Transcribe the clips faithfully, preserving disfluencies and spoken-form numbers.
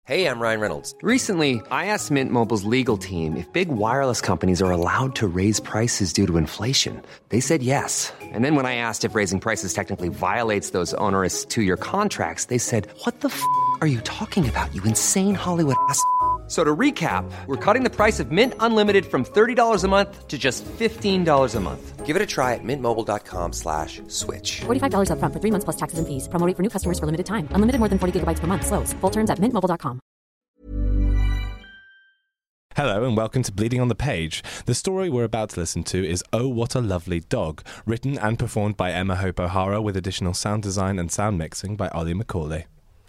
Hey, I'm Ryan Reynolds. Recently, I asked Mint Mobile's legal team if big wireless companies are allowed to raise prices due to inflation. They said yes. And then when I asked if raising prices technically violates those onerous two-year contracts, they said, what the f*** are you talking about, you insane Hollywood ass f- So to recap, we're cutting the price of Mint Unlimited from thirty dollars a month to just fifteen dollars a month. Give it a try at mintmobile.com slash switch. forty-five dollars up front for three months plus taxes and fees. Promo rate for new customers for limited time. Unlimited more than forty gigabytes per month. Slows full terms at mint mobile dot com. Hello and welcome to Bleeding on the Page. The story we're about to listen to is Oh What a Lovely Dog, written and performed by Emma Hope O'Hara with additional sound design and sound mixing by Ollie McCauley.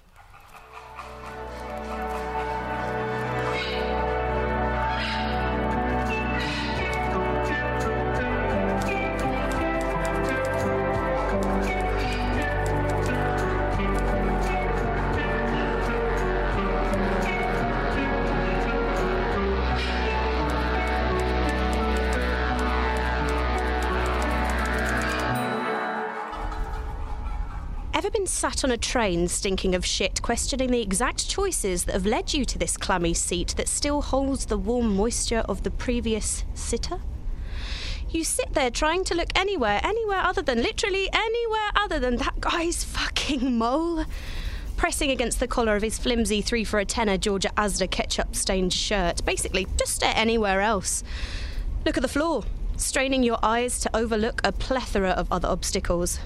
Ever been sat on a train stinking of shit, questioning the exact choices that have led you to this clammy seat that still holds the warm moisture of the previous sitter? You sit there trying to look anywhere, anywhere other than, literally anywhere other than that guy's fucking mole, pressing against the collar of his flimsy three for a tenner Georgia Asda ketchup-stained shirt. Basically, just stare anywhere else. Look at the floor, straining your eyes to overlook a plethora of other obstacles.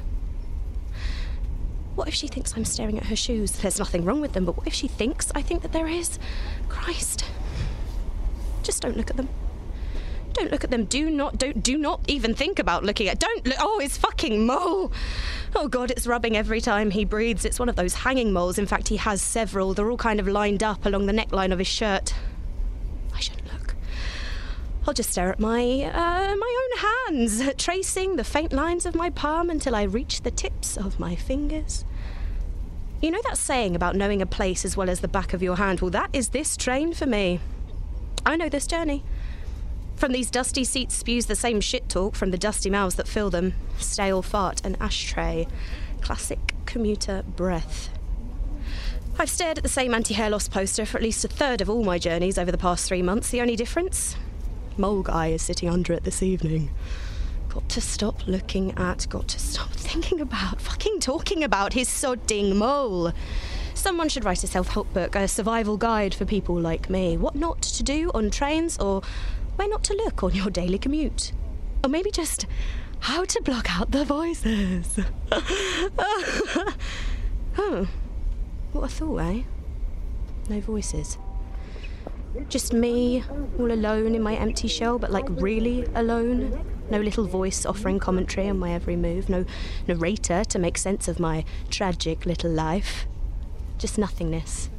What if she thinks I'm staring at her shoes? There's nothing wrong with them, but what if she thinks I think that there is? Christ. Just don't look at them. Don't look at them. Do not, don't, do not even think about looking at... Don't look... Oh, his fucking mole! Oh, God, it's rubbing every time he breathes. It's one of those hanging moles. In fact, he has several. They're all kind of lined up along the neckline of his shirt. I shouldn't look. I'll just stare at my, uh, my own hands, tracing the faint lines of my palm until I reach the tips of my fingers. You know that saying about knowing a place as well as the back of your hand? Well, that is this train for me. I know this journey. From these dusty seats spews the same shit talk from the dusty mouths that fill them. Stale fart and ashtray. Classic commuter breath. I've stared at the same anti-hair loss poster for at least a third of all my journeys over the past three months. The only difference? Mole guy is sitting under it this evening. Got to stop looking at, got to stop thinking about, fucking talking about his sodding mole. Someone should write a self-help book, a survival guide for people like me. What not to do on trains, or where not to look on your daily commute. Or maybe just how to block out the voices. Oh, what a thought, eh? No voices. Just me, all alone in my empty shell, but like really alone. No little voice offering commentary on my every move. No narrator to make sense of my tragic little life. Just nothingness.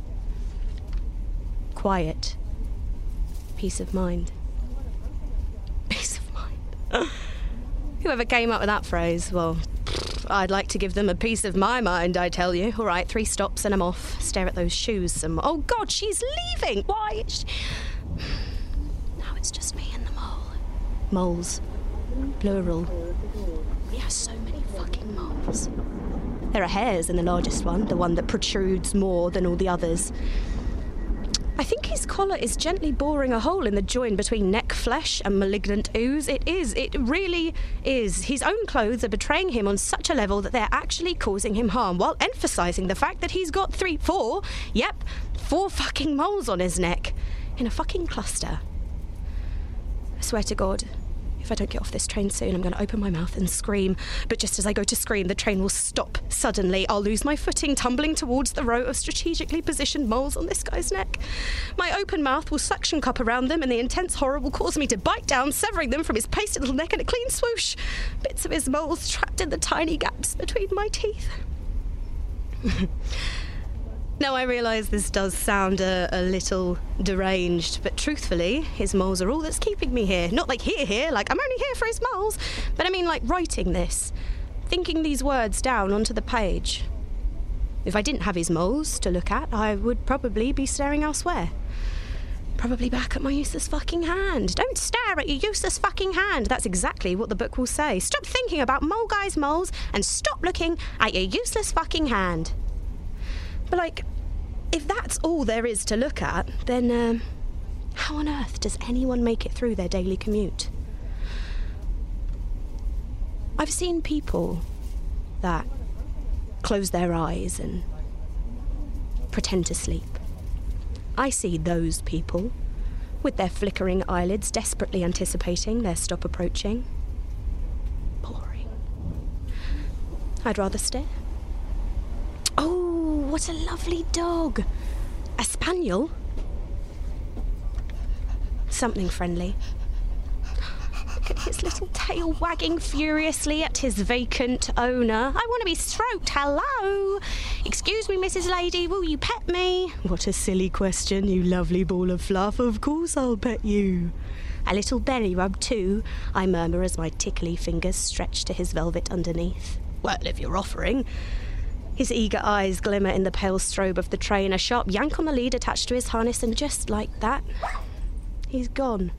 Quiet. Peace of mind. Peace of mind. Whoever came up with that phrase, well, I'd like to give them a piece of my mind, I tell you. All right, three stops and I'm off. Stare at those shoes some more. Oh, God, she's leaving! Why? She... Now it's just me and the mole. Moles. Plural. We have so many fucking moles. There are hairs in the largest one, the one that protrudes more than all the others. I think his collar is gently boring a hole in the join between neck flesh and malignant ooze. It is. It really is. His own clothes are betraying him on such a level that they're actually causing him harm, while emphasising the fact that he's got three, four, yep, four fucking moles on his neck. In a fucking cluster. I swear to God, if I don't get off this train soon, I'm going to open my mouth and scream. But just as I go to scream, the train will stop suddenly. I'll lose my footing, tumbling towards the row of strategically positioned moles on this guy's neck. My open mouth will suction cup around them, and the intense horror will cause me to bite down, severing them from his pasty little neck in a clean swoosh. Bits of his moles trapped in the tiny gaps between my teeth. Now, I realise this does sound a, a little deranged, but truthfully, his moles are all that's keeping me here. Not like here, here, like I'm only here for his moles, but I mean like writing this, thinking these words down onto the page. If I didn't have his moles to look at, I would probably be staring elsewhere. Probably back at my useless fucking hand. Don't stare at your useless fucking hand. That's exactly what the book will say. Stop thinking about mole guy's moles and stop looking at your useless fucking hand. But, like, if that's all there is to look at, then um, how on earth does anyone make it through their daily commute? I've seen people that close their eyes and pretend to sleep. I see those people with their flickering eyelids desperately anticipating their stop approaching. Boring. I'd rather stare. Oh, what a lovely dog. A spaniel? Something friendly. Look at his little tail wagging furiously at his vacant owner. I want to be stroked. Hello. Excuse me, Missus Lady, will you pet me? What a silly question, you lovely ball of fluff. Of course I'll pet you. A little belly rub too, I murmur as my tickly fingers stretch to his velvet underneath. Well, if you're offering. His eager eyes glimmer in the pale strobe of the train, a sharp yank on the lead attached to his harness, and just like that, he's gone.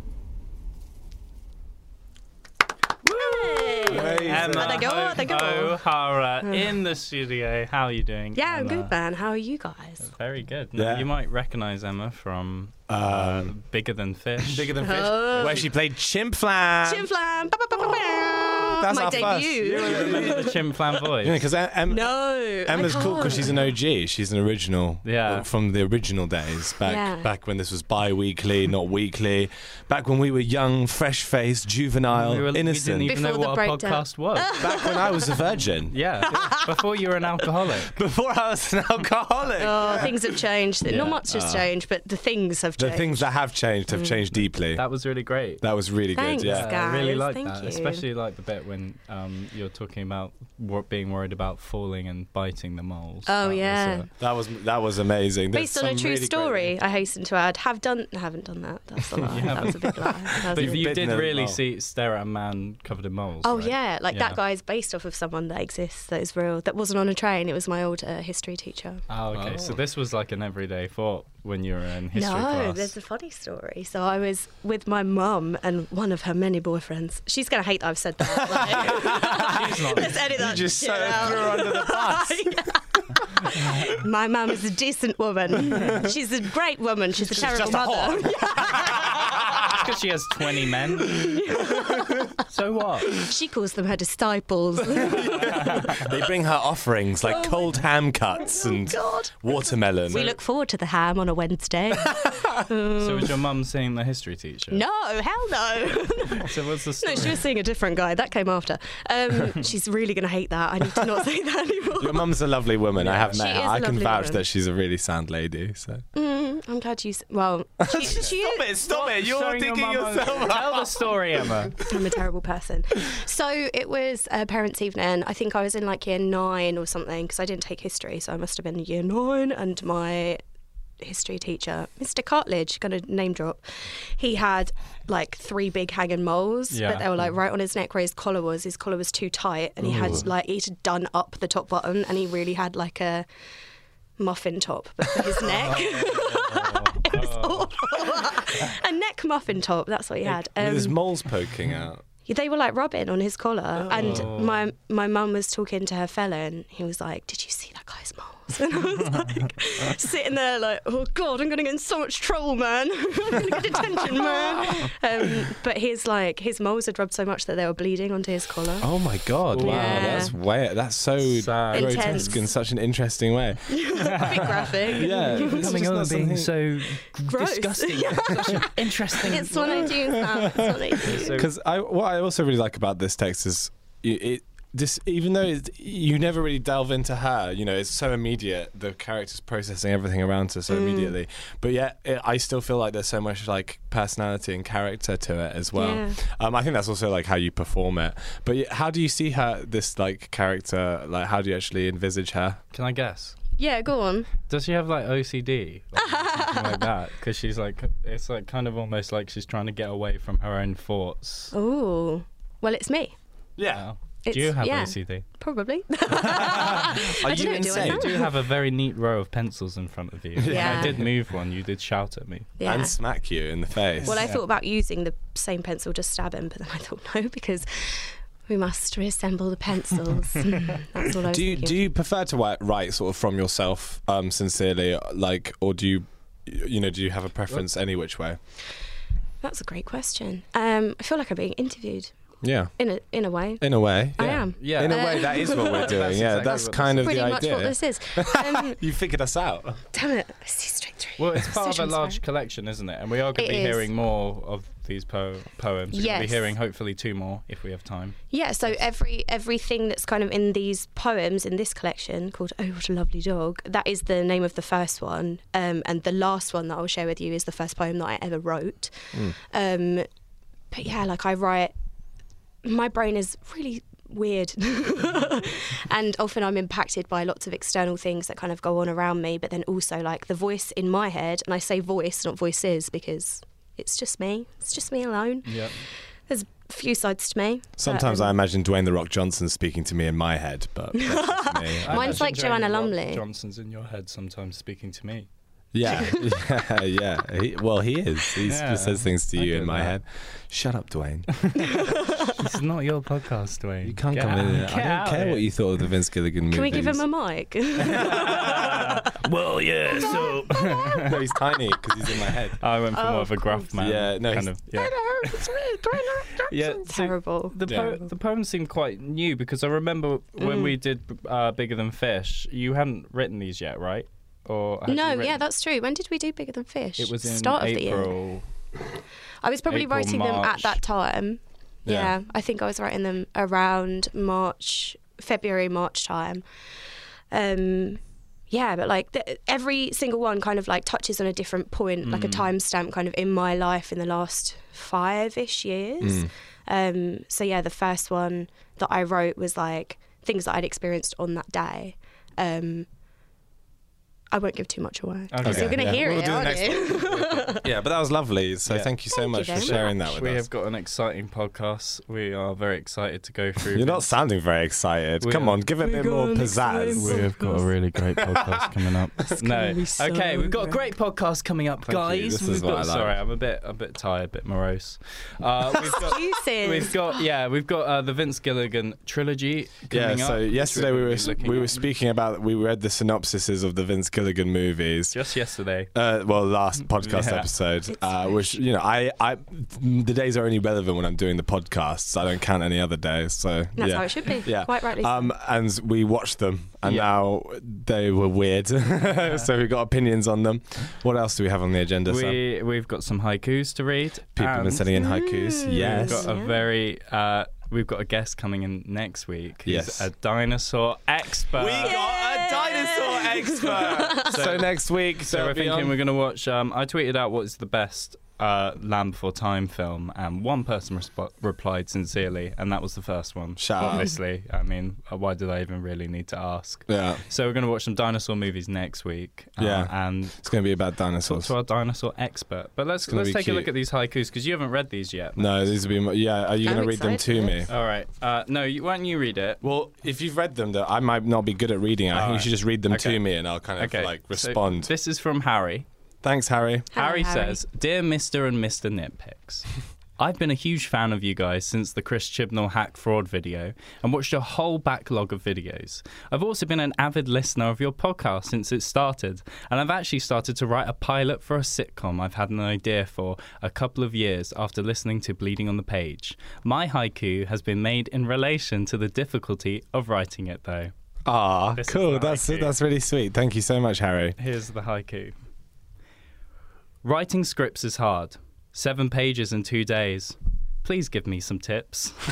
Emma Thank you, thank you. O'Hara in the studio. How are you doing? Yeah, I'm Emma? good, man. How are you guys? Very good. Now, Yeah. you might recognise Emma from uh, Bigger Than Fish. Bigger Than Fish, Oh. where she played Chimp Flam. Chim Flam! Ba, ba, ba, ba, ba. That's My our first. debut. Remember the Chim Flam voice? Yeah, because em- No. Emma's I cool because can't. she's an O G. She's an original. Yeah. From the original days, back Yeah. back when this was bi-weekly, not weekly. Back when we were young, fresh-faced, juvenile, we, were, we innocent. didn't even Before know the what a breakdown. podcast was. Back when I was a virgin. Yeah, before you were an alcoholic. Before I was an alcoholic. Oh, things have changed. Yeah. Not much has changed, but the things have The changed. things that have changed have changed deeply. That was really great. That was really Thanks, good. Yeah. guys. I really like Thank that, you. especially like the bit when um, you're talking about wor- being worried about falling and biting the moles. Oh, That was, yeah. uh, That was that was amazing. There's Based on a some true really great story, ones. I hasten to add. Have done. Haven't done that. That's a lie. That was a big lie. That was But a you big- did Bitten a really mole. see stare at a man covered in moles. Oh right? yeah, like Yeah. that guy's based off of someone that exists, that is real. That wasn't on a train. It was my old uh, history teacher. Oh, okay. Oh. So this was like an everyday thought when you were in history no, class. there's a funny story. So I was with my mum and one of her many boyfriends. She's gonna hate that I've said that. Like, let's edit that. You just shit so out. threw her under the bus. My mum is a decent woman. She's a great woman. She's a terrible just a mother. because she has twenty men. So what? She calls them her disciples. They bring her offerings like cold ham cuts and God. watermelon. We look forward to the ham on a Wednesday. So was your mum seeing the history teacher? No, hell no. So what's the No, story? she was seeing a different guy. That came after. Um, she's really going to hate that. I need to not say that anymore. Your mum's a lovely woman. I have She met her. is a I can lovely vouch woman. that she's a really sound lady. So Mm, I'm glad you... S- well, she, she is... it! Stop it! Showing your mum on- Tell the story, Emma. I'm a terrible person. So it was uh, parents' evening. I think I was in like year nine or something because I didn't take history, so I must have been year nine. And my history teacher, Mister Cartledge, going to name drop, he had like three big hanging moles, Yeah. but they were like right on his neck where his collar was. His collar was too tight, and he had like he'd done up the top button, and he really had like a muffin top, but for his neck. It was awful. A neck muffin top. That's what he had. with his Um, moles poking out. they were like rubbing on his collar, Oh. and my my mum was talking to her fella, and he was like, "Did you see that guy's moles?" And I was like, sitting there like, "Oh God, I'm gonna get in so much trouble, man! I'm gonna get detention, man!" Um, but his like his moles had rubbed so much that they were bleeding onto his collar. Oh my God! Wow, Yeah. that's way that's so Sad. grotesque Intense. in such an interesting way. A bit graphic. Yeah, it's Coming just on not and being something- so Gross. disgusting. Such an interesting. It's what I do, Sam. It's what I do. So- Because I, what I also really like about this text is it, it this even though it, you never really delve into her, you know, it's so immediate. The character's processing everything around her so Mm. immediately, but yet it, I still feel like there's so much like personality and character to it as well. Yeah. Um, I think that's also like how you perform it. But y- how do you see her, this like character? Like, how do you actually envisage her? Can I guess? Yeah, go on. Does she have like O C D? Like, something like that? Because she's like, it's like kind of almost like she's trying to get away from her own thoughts. Oh, well, it's me. Yeah. Do you It's- have yeah. O C D? Probably. Are I you don't know, do I insane? now? You do have a very neat row of pencils in front of you. When Yeah. I did move one, you did shout at me. Yeah. And smack you in the face. Well, I Yeah. thought about using the same pencil to stab him, but then I thought no, because We must reassemble the pencils. That's all I was Do you thinking. do you prefer to write, write sort of from yourself, um, sincerely, like, or do you, you know, do you have a preference any which way? That's a great question. Um, I feel like I'm being interviewed. Yeah. In a in a way. In a way. I yeah. am. Yeah. In a way, that is what we're doing. That's yeah, exactly that's what kind this of Pretty the much idea. what this is. Um, You figured us out. damn it. I see straight through. Well, it's part of a So large transparent. collection, isn't it? And we are going It to be is. hearing more of these po- poems. We're going to be Yes. hearing hopefully two more if we have time. Yeah, so every everything that's kind of in these poems in this collection called Oh What a Lovely Dog, that is the name of the first one. Um, and the last one that I'll share with you is the first poem that I ever wrote. Mm. Um, but yeah, like I write, my brain is really weird. And often I'm impacted by lots of external things that kind of go on around me, but then also like the voice in my head, and I say voice, not voices, because it's just me. It's just me alone. Yeah. There's a few sides to me. Sometimes but, I um, imagine Dwayne the Rock Johnson speaking to me in my head, but that's just me. I Mine's imagine like Jane Joanna Rock Lumley. Johnson's in your head sometimes speaking to me. Yeah, yeah, yeah. He, well, he is. He Yeah, says things to I you get in my that. head. Shut up, Dwayne. This is not your podcast, Dwayne. You can't Get come out- in. get I don't out care of what it. you thought of the Vince Gilligan movies. Can we give him a mic? Well, yeah, so... No, he's tiny because he's in my head. I went for Oh, more of a of gruff course. man. Yeah, no, kind he's- of. Yeah. Yeah, so Terrible. The, po- Yeah. the poem seemed quite new because I remember when Mm. we did uh, Bigger Than Fish, you hadn't written these yet, right? Or had you No, written- yeah, that's true. When did we do Bigger Than Fish? It was in Start of the year. April. I was probably April, writing them at March. that time. Yeah. Yeah. I think I was writing them around March, February, March time. Um, yeah, but like th- every single one kind of like touches on a different point, like a timestamp kind of in my life in the last five-ish years. Mm. Um, so yeah, the first one that I wrote was like things that I'd experienced on that day. Um, I won't give too much away. Okay. So you're going to Yeah. hear We'll it, do the aren't next you? Yeah, but that was lovely. So Yeah. thank you so Thank you much for very sharing that much. with We us. have got an exciting podcast. We are very excited to go through. You're not this. sounding very excited. We Come are- on, give it a bit more pizzazz. We have got a really great podcast coming up. no, be so okay, we've got a great podcast coming up, Thank you. guys. This is We've what got, I like. Sorry, I'm a bit, a bit tired, a bit morose. Uh, we've got, Excuses. we've got, yeah, we've got uh, the Vince Gilligan trilogy Yeah, coming so up. which yesterday we we're were gonna be looking we were at. speaking about we read the synopsises of the Vince Gilligan movies. just yesterday. Uh, well, last podcast Yeah. episode, It's uh, very which you know, I, I, the days are only relevant when I'm doing the podcasts. I don't count any other days. So That's yeah. how it should be. Yeah. Quite rightly so. Um, and we watched them, and Yeah. now they were weird. So we got opinions on them. What else do we have on the agenda? Sam? We we've got some haikus to read. People have been and sending in haikus. Mm. Yes. We've got a Yeah. very. Uh, we've got a guest coming in next week. He's Yes. a dinosaur expert. We got a dinosaur expert. so, So- next week, So we're thinking we're going to watch. Um, I tweeted out what is the best uh, Land Before Time film, and one person resp- replied sincerely, and that was the first one. Shout out. Obviously, I mean, uh, why did I even really need to ask? Yeah, So we're going to watch some dinosaur movies next week. Uh, Yeah. and it's going to be about talk dinosaurs. to our dinosaur expert. But let's gonna let's be take a look cute. at these haikus because you haven't read these yet. No, these will be. mo- Yeah, are you I'm going to read them to me? excited. All right. Uh, no, you, why don't you read it? Well, if you've read them, though, I might not be good at reading. I think you Alright. should just read them Okay. to me, and I'll kind of Okay. like so respond. this is from Harry. Thanks, Harry. Hello, Harry, Harry. says, "Dear Mister and Mister Nitpicks, I've been a huge fan of you guys since the Chris Chibnall hack fraud video and watched a whole backlog of videos. I've also been an avid listener of your podcast since it started, and I've actually started to write a pilot for a sitcom I've had an idea for a couple of years after listening to Bleeding on the Page. My haiku has been made in relation to the difficulty of writing it, though." Ah, This is cool. the That's haiku. that's really sweet. Thank you so much, Harry. Here's the haiku. Writing scripts is hard. Seven pages in two days. Please give me some tips. He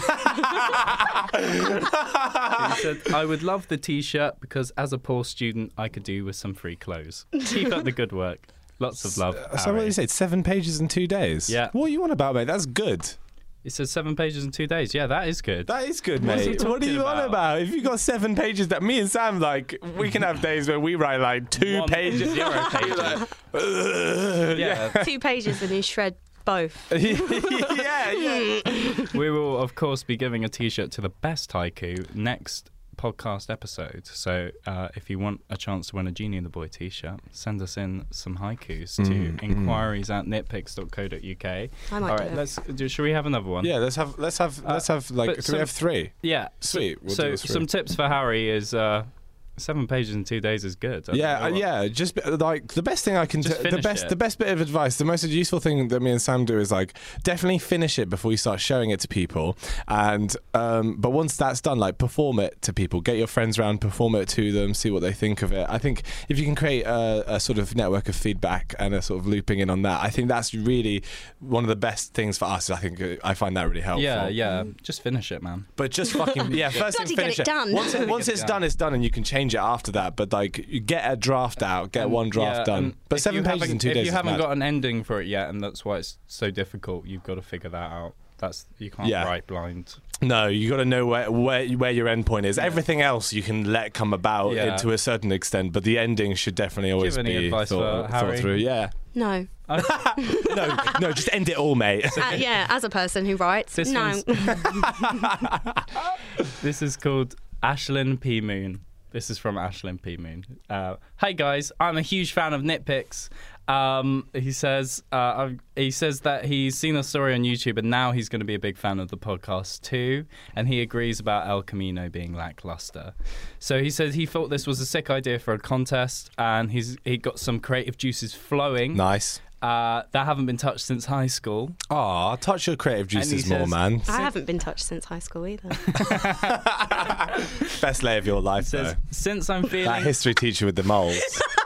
said, "I would love the t-shirt because as a poor student, I could do with some free clothes. Keep up the good work. Lots of love, So what Harry." did you say? Seven pages in two days. Yeah. What are you on about, mate? That's good. It says seven pages in two days. Yeah, that is good. That is good, What's he mate. What are talking you on about? about? If you got seven pages, that me and Sam like, we can have days where we write like two One- pages. zero pages. Ugh, yeah. Two pages and you shred both. yeah, yeah. We will, of course, be giving a t-shirt to the best haiku next podcast episode. So uh, if you want a chance to win a Genie and the Boy t-shirt, send us in some haikus Mm, to mm. inquiries at nitpicks dot co dot uk. I might All do right, it. let's do. Should we have another one? Yeah, let's have let's have Uh, let's have like but do some- we have three? Yeah. Sweet. We'll do so the three. some tips for Harry is uh, seven pages in two days is good. I don't Yeah, know uh, what- yeah. Just be- like the best thing I can, Just t- the finish best, it. the best bit of advice, the most useful thing that me and Sam do is like definitely finish it before you start showing it to people. And um, but once that's done, like perform it to people, get your friends around, perform it to them, see what they think of it. I think if you can create a, a sort of network of feedback and a sort of looping in on that, I think that's really one of the best things for us. I think uh, I find that really helpful. Yeah, yeah. Just finish it, man. But just fucking yeah. First thing, Bloody get finish it done. Once, it, once Get it it's done. done, it's done, and you can change it after that. But like, you get a draft out, get Um, one draft yeah, done. and But if seven you pages haven't- in two if days. you is haven't mad. got an ending for it yet, and that's why it's so difficult, you've got to figure that out. That's you can't Yeah. write blind. No, you got to know where, where where your end point is. Everything else you can let come about Yeah. uh, to a certain extent, but the ending should definitely always have any be advice thought, for thought Harry? through. Yeah. No. No, no, just end it all, mate. Uh, yeah, as a person who writes, This no. one's- This is called Ashlyn P. Moon. This is from Ashlyn P. Moon. Uh, Hi guys, I'm a huge fan of Nitpicks. Um, he says uh, I've, he says that he's seen a story on YouTube and now he's going to be a big fan of the podcast too. And he agrees about El Camino being lackluster. So he says he thought this was a sick idea for a contest, and he's he got some creative juices flowing Nice. uh, that haven't been touched since high school. Aw, touch your creative And he juices more, says- man. I haven't been touched since high school either. Best lay of your life, Says though. since I'm That feeling history teacher with the moles.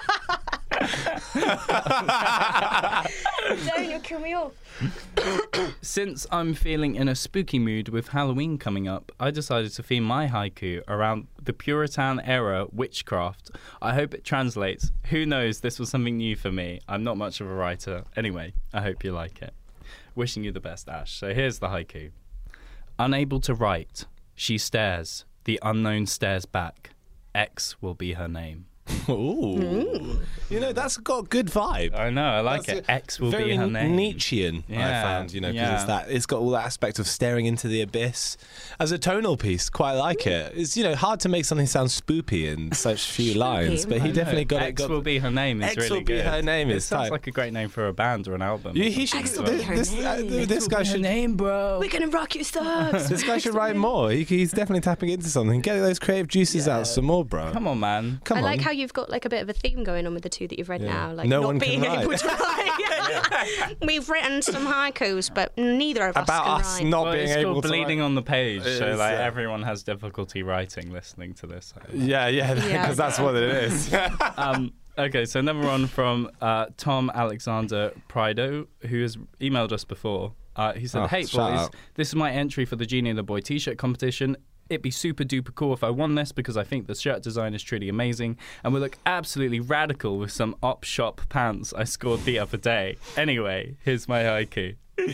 Don't, you'll kill me all. Since I'm feeling in a spooky mood with Halloween coming up, I decided to theme my haiku around the Puritan era witchcraft. I hope it translates. Who knows, this was something new for me. I'm not much of a writer. Anyway, I hope you like it. Wishing you the best, Ash. So here's the haiku. Unable to write, she stares. The unknown stares back. X will be her name. Ooh. You know, that's got good vibe. I know, I like That's it. a- X will very be her name. Nietzschean, I Yeah, found, you know, because yeah. it's that it's got all that aspect of staring into the abyss. As a tonal piece, quite like it. It's, you know, hard to make something sound spoopy in such few lines, but he I know. definitely got X it. Got, will be her name is X really will be good. her name It is sounds tight. like a great name for a band or an album. You- he should. X will be her This, uh, name. this guy should. name, bro. We're gonna rock your stars. This guy should write more. He, he's definitely tapping into something. Get those creative juices out some more, bro. Come on, man. Come I on. like how you've got like a bit of a theme going on with the two that you've read Yeah. now. Like No not one can being write. able to write. We've written some haikus, but neither of us About can us write. not Well, being it's able called to bleeding write. on the page, It so is, like yeah. everyone has difficulty writing listening to this. Yeah, yeah, because Yeah. that's what it is. um, okay, so number one from uh, Tom Alexander Prido, who has emailed us before. Uh, he said, Oh, "Hey shout boys, out. this is my entry for the Genie and the Boy T-shirt competition. It'd be super duper cool if I won this because I think the shirt design is truly amazing and would look absolutely radical with some op shop pants I scored the other day. Anyway, here's my haiku."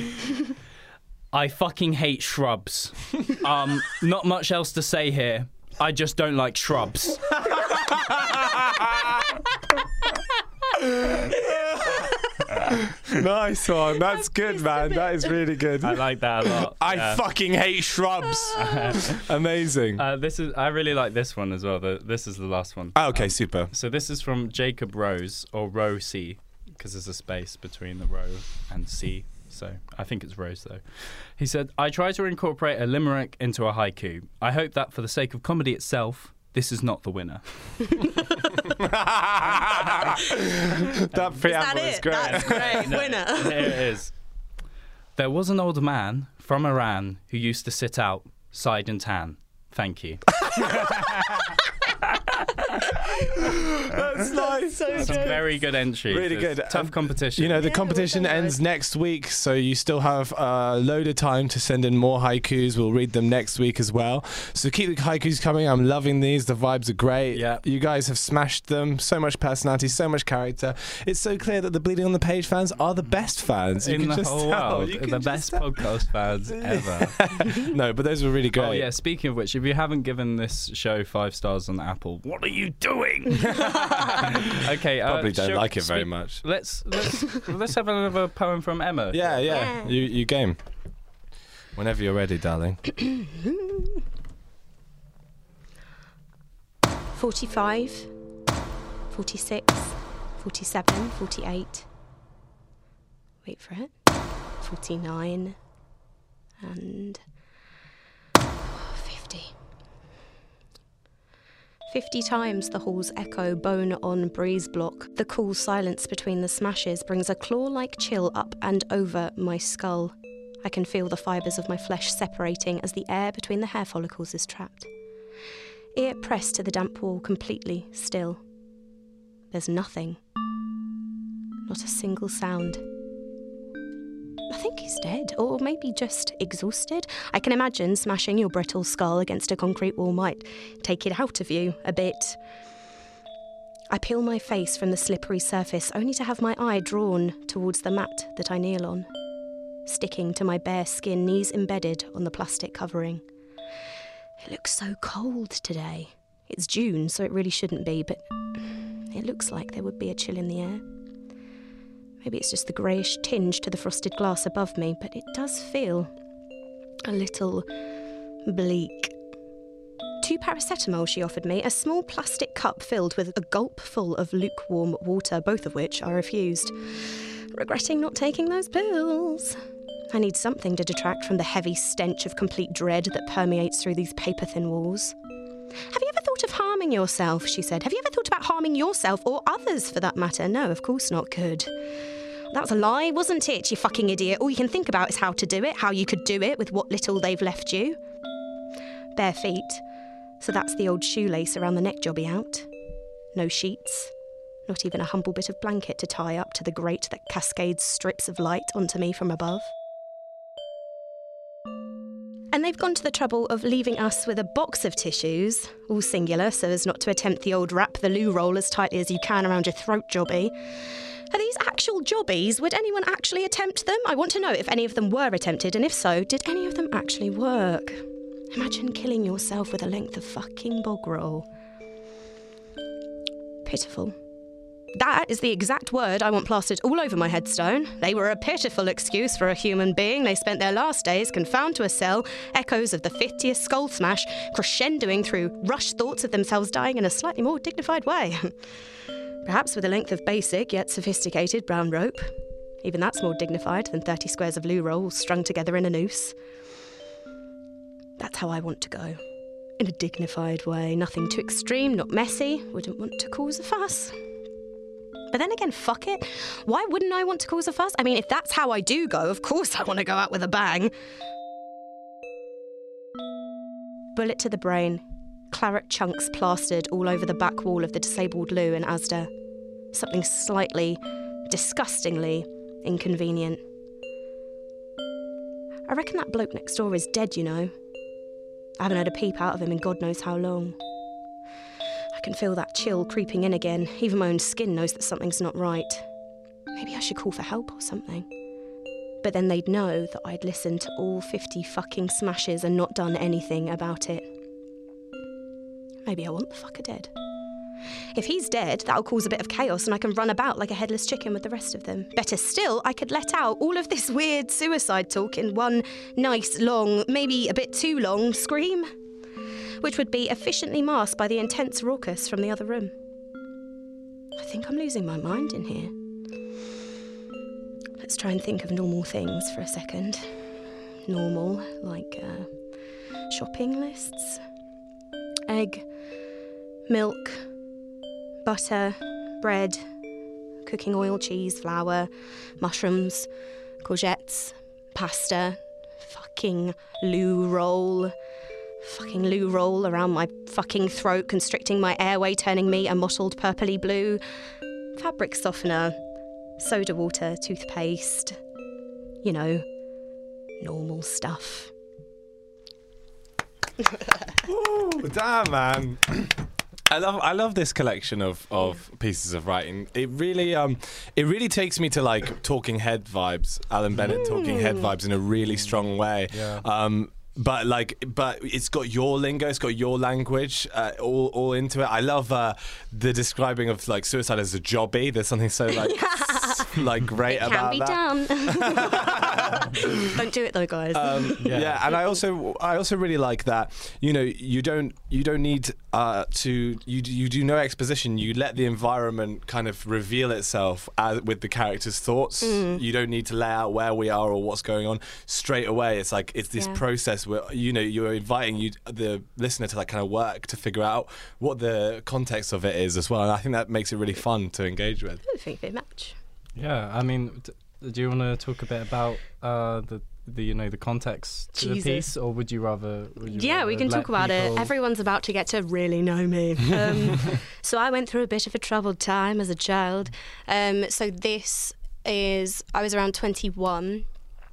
I fucking hate shrubs. Um, not much else to say here. I just don't like shrubs. Nice one. That's good, man. That is really good. I like that a lot. I yeah. fucking hate shrubs. Amazing. Uh, this is. I really like this one as well. The, this is the last one. Ah, okay, super. So this is from Jacob Rose, or Row C, because there's a space between the row and C. So I think it's Rose, though. He said, I try to incorporate a limerick into a haiku. I hope that for the sake of comedy itself, this is not the winner. That preamble Is is that it? great. That's great. Winner. Here it is. There was an old man from Iran who used to sit out, side and tan. Thank you. That's nice. Some very good entries. Really It's good. Tough Um, competition. You know, the Yeah, competition well done, ends guys. next week, so you still have a load of time to send in more haikus. We'll read them next week as well. So keep the haikus coming. I'm loving these. The vibes are great. Yeah. You guys have smashed them. So much personality, so much character. It's so clear that the Bleeding on the Page fans are the best fans. You in can the just whole tell. world, You the can best just tell. podcast fans ever. No, but those were really great. Oh yeah, speaking of which, if you haven't given this show five stars on Apple, what are you doing? Okay, uh, Probably don't shall- like it very speak- much. Let's let's let's have another poem from Emma. Yeah, yeah. Yeah. You, you game. Whenever you're ready, darling. forty-five, forty-six, forty-seven, forty-eight. Wait for it. forty-nine. And fifty. Fifty times the halls echo bone on breeze block. The cool silence between the smashes brings a claw-like chill up and over my skull. I can feel the fibres of my flesh separating as the air between the hair follicles is trapped. Ear pressed to the damp wall, completely still. There's nothing. Not a single sound. I think he's dead, or maybe just exhausted. I can imagine smashing your brittle skull against a concrete wall might take it out of you a bit. I peel my face from the slippery surface, only to have my eye drawn towards the mat that I kneel on, sticking to my bare skin, knees embedded on the plastic covering. It looks so cold today. It's June, so it really shouldn't be, but it looks like there would be a chill in the air. Maybe it's just the greyish tinge to the frosted glass above me, but it does feel a little bleak. Two paracetamol she offered me, a small plastic cup filled with a gulp full of lukewarm water, both of which I refused, regretting not taking those pills. I need something to detract from the heavy stench of complete dread that permeates through these paper-thin walls. Have you ever thought of harming yourself, she said. Have you ever thought about harming yourself, or others for that matter? No, of course not. Good. That was a lie, wasn't it, you fucking idiot? All you can think about is how to do it, how you could do it with what little they've left you. Bare feet. So that's the old shoelace around the neck jobby out. No sheets. Not even a humble bit of blanket to tie up to the grate that cascades strips of light onto me from above. And they've gone to the trouble of leaving us with a box of tissues, all singular, so as not to attempt the old wrap the loo roll as tightly as you can around your throat jobby. Are these actual jobbies? Would anyone actually attempt them? I want to know if any of them were attempted, and if so, did any of them actually work? Imagine killing yourself with a length of fucking bog roll. Pitiful. That is the exact word I want plastered all over my headstone. They were a pitiful excuse for a human being. They spent their last days confound to a cell, echoes of the fiftieth skull smash, crescendoing through rushed thoughts of themselves dying in a slightly more dignified way. Perhaps with a length of basic yet sophisticated brown rope. Even that's more dignified than thirty squares of loo roll strung together in a noose. That's how I want to go. In a dignified way. Nothing too extreme, not messy. Wouldn't want to cause a fuss. But then again, fuck it. Why wouldn't I want to cause a fuss? I mean, if that's how I do go, of course I want to go out with a bang. Bullet to the brain. Claret chunks plastered all over the back wall of the disabled loo in Asda. Something slightly, disgustingly inconvenient. I reckon that bloke next door is dead, you know. I haven't had a peep out of him in God knows how long. I can feel that chill creeping in again. Even my own skin knows that something's not right. Maybe I should call for help or something. But then they'd know that I'd listened to all fifty fucking smashes and not done anything about it. Maybe I want the fucker dead. If he's dead, that'll cause a bit of chaos and I can run about like a headless chicken with the rest of them. Better still, I could let out all of this weird suicide talk in one nice, long, maybe a bit too long scream, which would be efficiently masked by the intense raucous from the other room. I think I'm losing my mind in here. Let's try and think of normal things for a second. Normal, like uh, shopping lists. Egg, milk, butter, bread, cooking oil, cheese, flour, mushrooms, courgettes, pasta, fucking loo roll, fucking loo roll around my fucking throat, constricting my airway, turning me a mottled purpley blue, fabric softener, soda water, toothpaste, you know, normal stuff. Ooh, damn, man. I love I love this collection of, of pieces of writing. It really um it really takes me to like Talking Head vibes, Alan Bennett mm. Talking Head vibes in a really strong way. Yeah. Um But like, but it's got your lingo, it's got your language, uh, all all into it. I love uh, the describing of like suicide as a jobby. There's something so like like great It about can be that. done. Don't do it though, guys. Um, yeah. yeah, and I also I also really like that. You know, you don't you don't need uh, to you you do no exposition. You let the environment kind of reveal itself as, with the character's thoughts. Mm. You don't need to lay out where we are or what's going on straight away. It's like it's this Yeah. process where you know you're inviting you the listener to like kind of work to figure out what the context of it is as well. And I think that makes it really fun to engage with. I don't think they match. Yeah, I mean, d- do you want to talk a bit about uh, the the you know the context to Jesus. the piece, or would you rather? Would you Yeah, rather we can let talk about people- it. Everyone's about to get to really know me. Um, so I went through a bit of a troubled time as a child. Um, so this is, I was around twenty-one.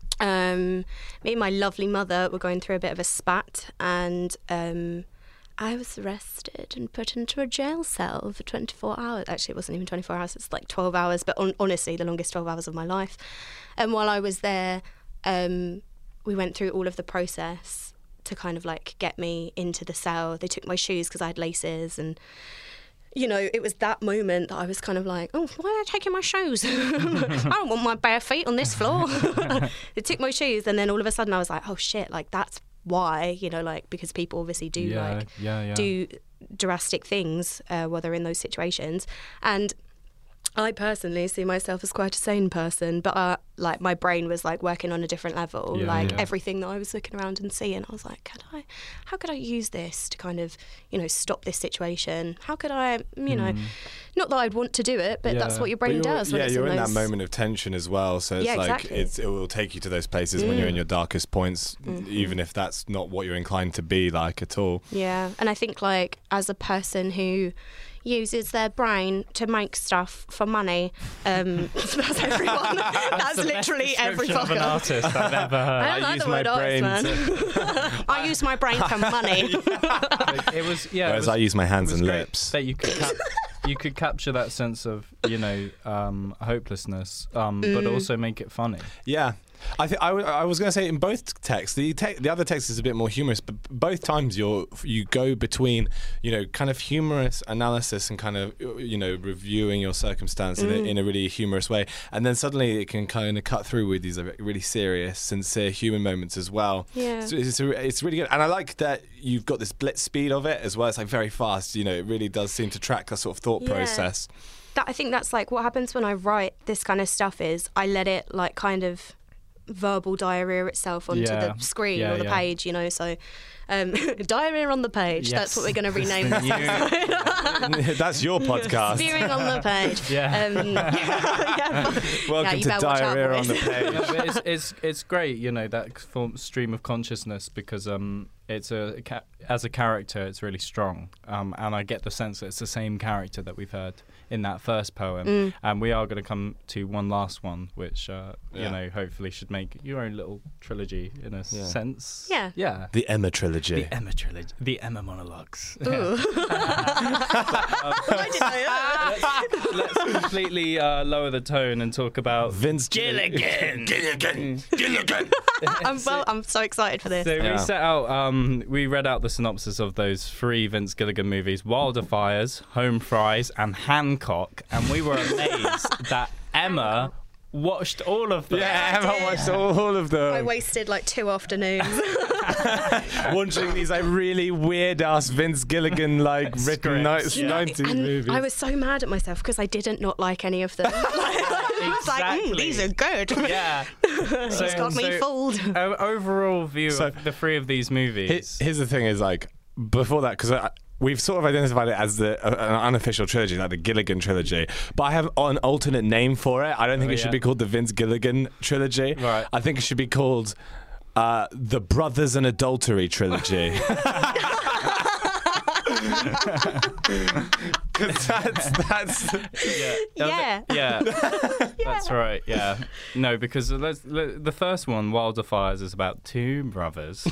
Um, me and my lovely mother were going through a bit of a spat, and um, I was arrested and put into a jail cell for twenty-four hours. Actually, it wasn't even twenty-four hours, it's like twelve hours, but on- honestly, the longest twelve hours of my life. And while I was there, um, we went through all of the process to kind of like get me into the cell. They took my shoes because I had laces, and you know, it was that moment that I was kind of like, oh, why are they taking my shoes? I don't want my bare feet on this floor. They took my shoes, and then all of a sudden I was like, oh shit, like that's why, you know, like because people obviously do Yeah, like yeah, yeah. do drastic things uh, while they're in those situations. And I personally see myself as quite a sane person, but uh, like my brain was like working on a different level. Yeah, like yeah. everything that I was looking around and seeing, I was like, could I, how could I use this to kind of, you know, stop this situation? How could I, you know, not that I'd want to do it, but that's Yeah. what your But brain you're- does. When yeah, it's you're in, in those... that moment of tension as well. So it's Yeah, like exactly. it's, it will take you to those places when you're in Mm. your darkest points, Mm-hmm. even if that's not what you're inclined to be like at all. Yeah, and I think like as a person who uses their brain to make stuff for money, um, that's everyone. That's, the best literally every description of an fucker. artist I've ever heard. I I don't like use the my word arts, brain man. I use my brain for money. It was yeah. it Whereas was- I use my it hands was and great lips. that you could cap- you could capture that sense of you know um, hopelessness, um, but Mm. also make it funny. Yeah. I think I, w- I was going to say in both texts, the te- the other text is a bit more humorous, but both times you're you go between you know kind of humorous analysis and kind of you know reviewing your circumstance in, a, in a really humorous way, and then suddenly it can kind of cut through with these really serious, sincere human moments as well. Yeah. So it's it's really good, and I like that you've got this blitz speed of it as well. It's like very fast. You know, it really does seem to track that sort of thought Yeah. process. That I think that's like what happens when I write this kind of stuff is I let it like kind of verbal diarrhea itself onto Yeah. the screen Yeah, or the yeah. page, you know. So um, diarrhea on the page. That's what we're going to rename That's this. the new- That's your podcast. Spewing on the page. Yeah. Um, yeah, yeah. Welcome Yeah, you to better watch out, Diarrhea on the boys. Page. Yeah, but it's, it's it's great, you know, that form, stream of consciousness because um it's a ca- as a character it's really strong, um and I get the sense that it's the same character that we've heard in that first poem, Mm. and we are going to come to one last one, which uh, you Yeah. know hopefully should make your own little trilogy in a Yeah. sense. Yeah. yeah. The Emma trilogy. The Emma trilogy, the Emma monologues. Ooh. I didn't know that. Let's completely uh, lower the tone and talk about Vince Gilligan. Gilligan. Gilligan. I'm, well, I'm so excited for this. So Yeah. we set out, um, we read out the synopsis of those three Vince Gilligan movies, Wilder Fires, Home Fries, and Hancock, and we were amazed that Emma watched all of them. Yeah, Emma watched all of them. I wasted like two afternoons. watching these like really weird ass Vince Gilligan like written Scripts, ni- yeah. nineties and movies. I was so mad at myself because I didn't not like any of them. I was like, mm, Exactly. these are good. Yeah. So, He's got me so, fooled. o- overall view So- of the three of these movies. He- Here's the thing: is like before that because. We've sort of identified it as the uh, an unofficial trilogy, like the Gilligan trilogy. But I have an alternate name for it. I don't think Oh, it should yeah. be called the Vince Gilligan trilogy. Right. I think it should be called uh, the Brothers and Adultery trilogy. Because that's that's yeah. Yeah. Yeah. That's right. Yeah. No, because let's, let, the first one, Wilder Fires, is about two brothers.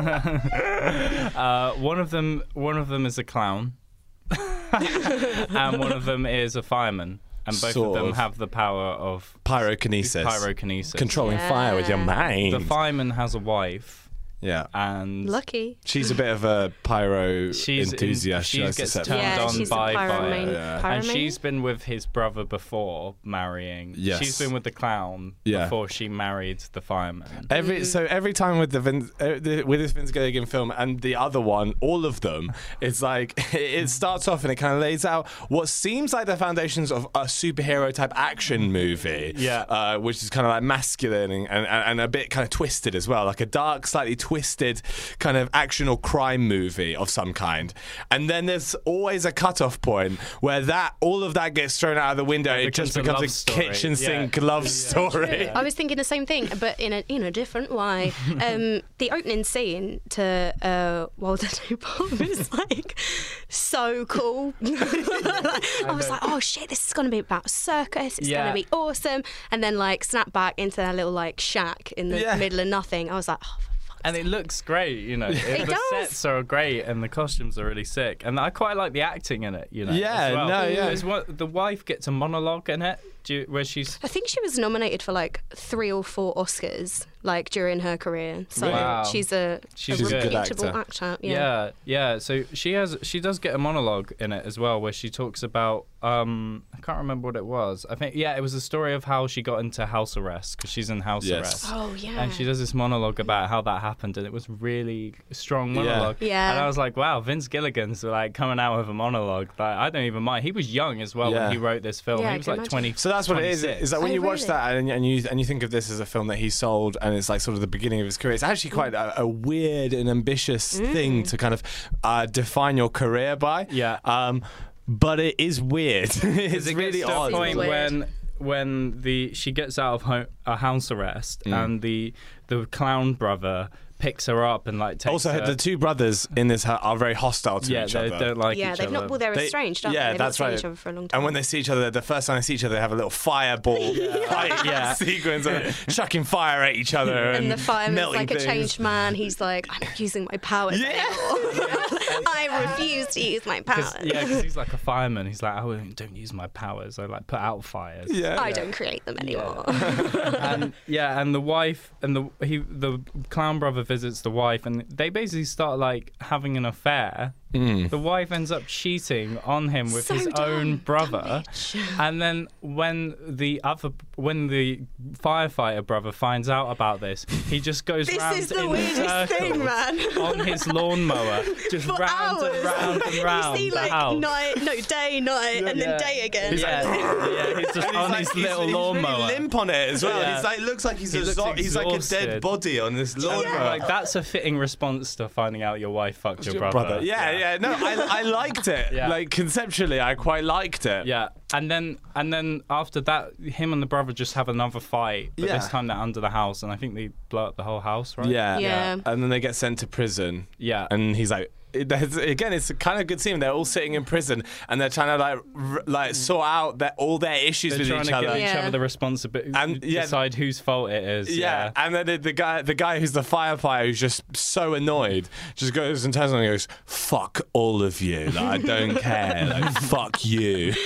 uh, one of them, one of them is a clown, and one of them is a fireman, and both Sort of them of. have the power of pyrokinesis, pyrokinesis. controlling Yeah. fire with your mind. The fireman has a wife, Yeah. And Lucky. She's a bit of a pyro she's enthusiast. In, she likes to gets set turned Yeah, on she's a by pyromane- fire. Yeah. And pyromane? she's been with his brother before marrying. Yes. She's been with the clown Yeah. before she married the fireman. Every so every time with the, Vin, uh, the with this Vince Gilligan film and the other one, all of them, it's like it starts off and it kind of lays out what seems like the foundations of a superhero type action movie. Yeah. uh, which is kind of like masculine and, and, and a bit kind of twisted as well, like a dark, slightly twisted kind of action or crime movie of some kind. And then there's always a cutoff point where that all of that gets thrown out of the window. It, It just becomes a becomes a, love story. kitchen Yeah. sink love story. I was thinking the same thing, but in a in a different way. Um, the opening scene to uh, Walter Palm is like so cool. I was like, oh shit, this is going to be about circus. It's Yeah. going to be awesome. And then like snap back into that little like shack in the Yeah. middle of nothing. I was like, oh. And it looks great, you know. It the does. sets are great and the costumes are really sick. And I quite like the acting in it, you know. Yeah, as well. no, yeah. There's one, the wife gets a monologue in it do you, where she's. I think she was nominated for like three or four Oscars like during her career. So Wow. she's a, She's a a good reputable actor. actor. Yeah. Yeah. yeah, So she has, she does get a monologue in it as well, where she talks about. Um, I can't remember what it was. I think yeah, it was a story of how she got into house arrest because she's in house Yes. arrest. Oh yeah. And she does this monologue about how that happened, and it was really a strong monologue. Yeah. And I was like, wow, Vince Gilligan's like coming out with a monologue. Like, I don't even mind. He was young as well Yeah. when he wrote this film. Yeah, he I was can like imagine. twenty. So that's what it is. twenty-six. Is that when Oh, you watch really? that and, and you and you think of this as a film that he sold and it's like sort of the beginning of his career, it's actually quite a, a weird and ambitious Mm. thing to kind of uh, define your career by. Yeah. Um, but it is weird. it's it really gets to odd. a point Weird. when when the she gets out of ho- a house arrest Mm. and the the clown brother picks her up and like takes Also, her. the two brothers in this ha- are very hostile to yeah, each they other. don't like yeah, each they've other. not. Well, they're They- estranged, aren't yeah, they? They've that's not seen right. each other for a long time. And when they see each other, the first time they see each other, they have a little fireball fight Yeah. sequence of chucking fire at each other and, and the fireman's melting like a things. changed man. He's like, I'm not using my powers Yeah. anymore. I refuse to use my 'Cause- powers. yeah, because he's like a fireman. He's like, I don't use my powers. I like put out fires. Yeah. I don't create them anymore. and yeah, and the wife and the he the clown brother visits the wife, and they basically start like having an affair. Mm. The wife ends up cheating on him with So his dumb, own dumb brother, bitch. and then when the other when the firefighter brother finds out about this, he just goes This round is the in weirdest circles thing, man. on his lawnmower, just For round hours. and round and round you see the like house. night, no day, night, and then Yeah. day again. Yeah, yeah, he's just And on he's his like- little he's, lawnmower. He's really limp on it as well. Yeah. He's like looks like he's He a looks zo- he's like a dead exhausted. body on this And lawnmower. I'm like, that's a fitting response to finding out your wife fucked your brother. Yeah, yeah, no, I, I liked it. Yeah. Like conceptually, I quite liked it. Yeah, and then and then after that, him and the brother just have another fight. But Yeah. this time they're under the house, and I think they blow up the whole house, right? Yeah. Yeah. And then they get sent to prison. Yeah. And he's like, it, there's- again, it's a kind of good scene. They're all sitting in prison and they're trying to like r- like sort out their, all their issues They're with trying each to other. give each Yeah. other the responsibility And, yeah. decide whose fault it is. Yeah. Yeah. and then the, the guy, the guy who's the firefighter, who's just so annoyed, just goes and turns on and goes, "Fuck all of you! Like, I don't care. Like, fuck you."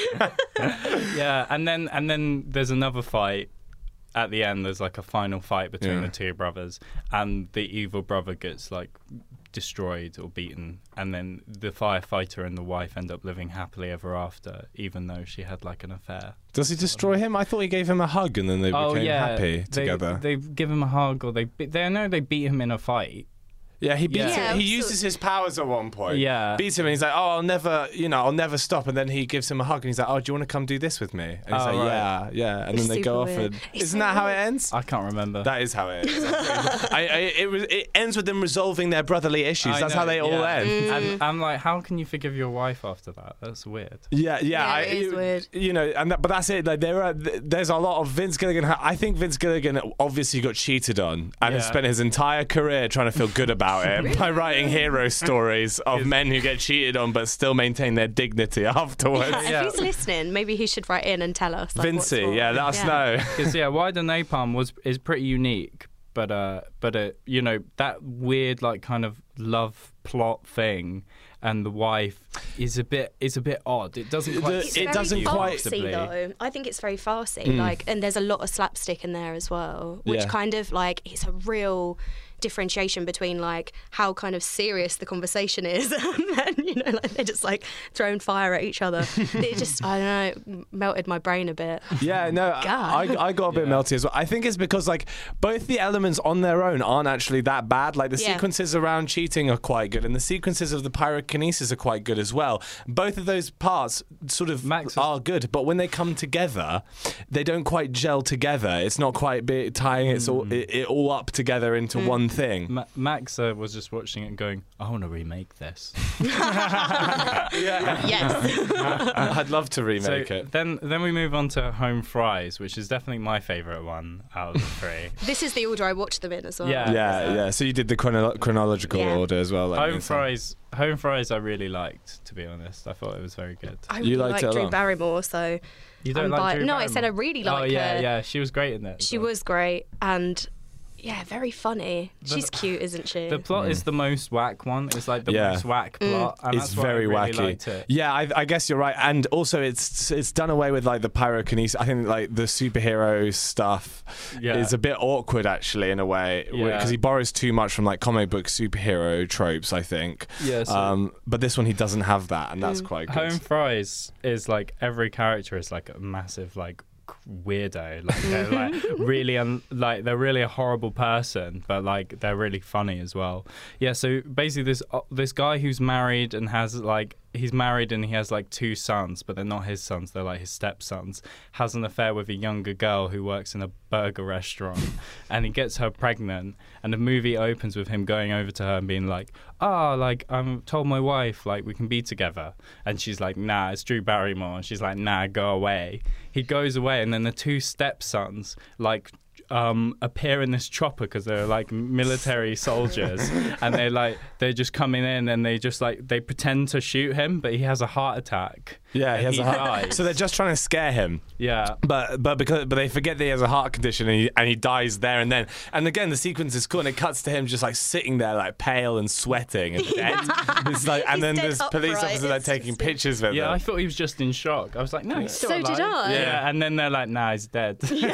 Yeah, and then and then there's another fight. At the end, there's like a final fight between Yeah. the two brothers, and the evil brother gets like destroyed or beaten, and then the firefighter and the wife end up living happily ever after, even though she had like an affair. Does he destroy him? I thought he gave him a hug and then they oh became yeah, happy they, together. They give him a hug, or they be- they I know they beat him in a fight. Yeah, he beats Yeah. him. He Yeah, uses so- his powers at one point. Yeah. Beats him and he's like, "Oh, I'll never, you know, I'll never stop." And then he gives him a hug and he's like, "Oh, do you want to come do this with me?" And he's Oh, like, right. "Yeah, yeah." And It's then they go off super and weird. It's isn't so that how it weird. ends? I can't remember. That is how it is. I, I, it, was, it ends with them resolving their brotherly issues. I That's know, how they all yeah. end. And I'm like, how can you forgive your wife after that? That's weird. Yeah, yeah, Yeah, I, it is you, weird. you know, and that, but that's it. Like there are, th- there's a lot of Vince Gilligan. I think Vince Gilligan obviously got cheated on and has Yeah. spent his entire career trying to feel good about it by writing hero stories of men who get cheated on but still maintain their dignity afterwards. Yeah, Yeah. If he's listening, maybe he should write in and tell us. Like, what's Vincey, what. yeah, let us Yeah. know. Because yeah, Why the Napalm was is pretty unique, but uh, but uh, you know that weird like kind of love plot thing, and the wife is a bit is a bit odd. It doesn't quite. The- It's it very doesn't quite- farcy, though. I think it's very farcy. Mm. Like, and there's a lot of slapstick in there as well, which Yeah. kind of like it's a real differentiation between like how kind of serious the conversation is, and then you know like they're just like throwing fire at each other. It just I don't know melted my brain a bit. Yeah, no, I, I got a bit Yeah. melty as well. I think it's because like both the elements on their own aren't actually that bad. Like the Yeah. sequences around cheating are quite good, and the sequences of the pyrokinesis are quite good as well. Both of those parts sort of Max was- are good, but when they come together, they don't quite gel together. It's not quite be tying it's all it, it all up together into one thing. Ma- Max uh, was just watching it and going, I want to remake this. Yes. I'd love to So remake it. then then we move on to Home Fries, which is definitely my favourite one out of the three. This is the order I watched them in as well. Yeah. Yeah, yeah. So you did the chrono- chronological Yeah. order as well. Like Home me, so- Fries Home Fries I really liked, to be honest. I thought it was very good. I You really liked like it a Drew lot. Barrymore, so You don't I'm like bi- Drew No, I Barrymore? said I really Oh like yeah, her. yeah, she was great in that. as She well. was great and yeah, very funny. She's cute, isn't she? The plot is the most whack one. It's like the Yeah. most whack plot, and It's that's why very I really wacky. liked it. Yeah, I, I guess you're right, and also it's it's done away with like the pyrokinesis. I think like the superhero stuff Yeah. is a bit awkward actually in a way because Yeah. he borrows too much from like comic book superhero tropes. I think. Yeah, so- um, but this one he doesn't have that, and that's quite good. Home Fries is like every character is like a massive like weirdo. Like they're like really un- like they're really a horrible person, but like they're really funny as well. Yeah. So basically, this uh, this guy who's married and has like he's married and he has like two sons, but they're not his sons. They're like his stepsons. Has an affair with a younger girl who works in a burger restaurant, and he gets her pregnant. And the movie opens with him going over to her and being like, "Ah, oh, like I'm told my wife like we can be together," and she's like, "Nah, it's Drew Barrymore," and she's like, "Nah, go away." He goes away, and then the two stepsons like um, appear in this chopper because they're like military soldiers, and they like they're just coming in and they just like they pretend to shoot him, but he has a heart attack. Yeah, he and has a heart. dies. So they're just trying to scare him. Yeah. But but because but they forget that he has a heart condition and he, and he dies there and then. And again, the sequence is cool and it cuts to him just like sitting there like pale and sweating and dead. It's like, and He's then dead there's police upright. officers like It's taking just- pictures of Yeah, him. I thought he was just in shock. I was like, no, he's still So alive. did I. Yeah, and then they're like, nah, he's dead.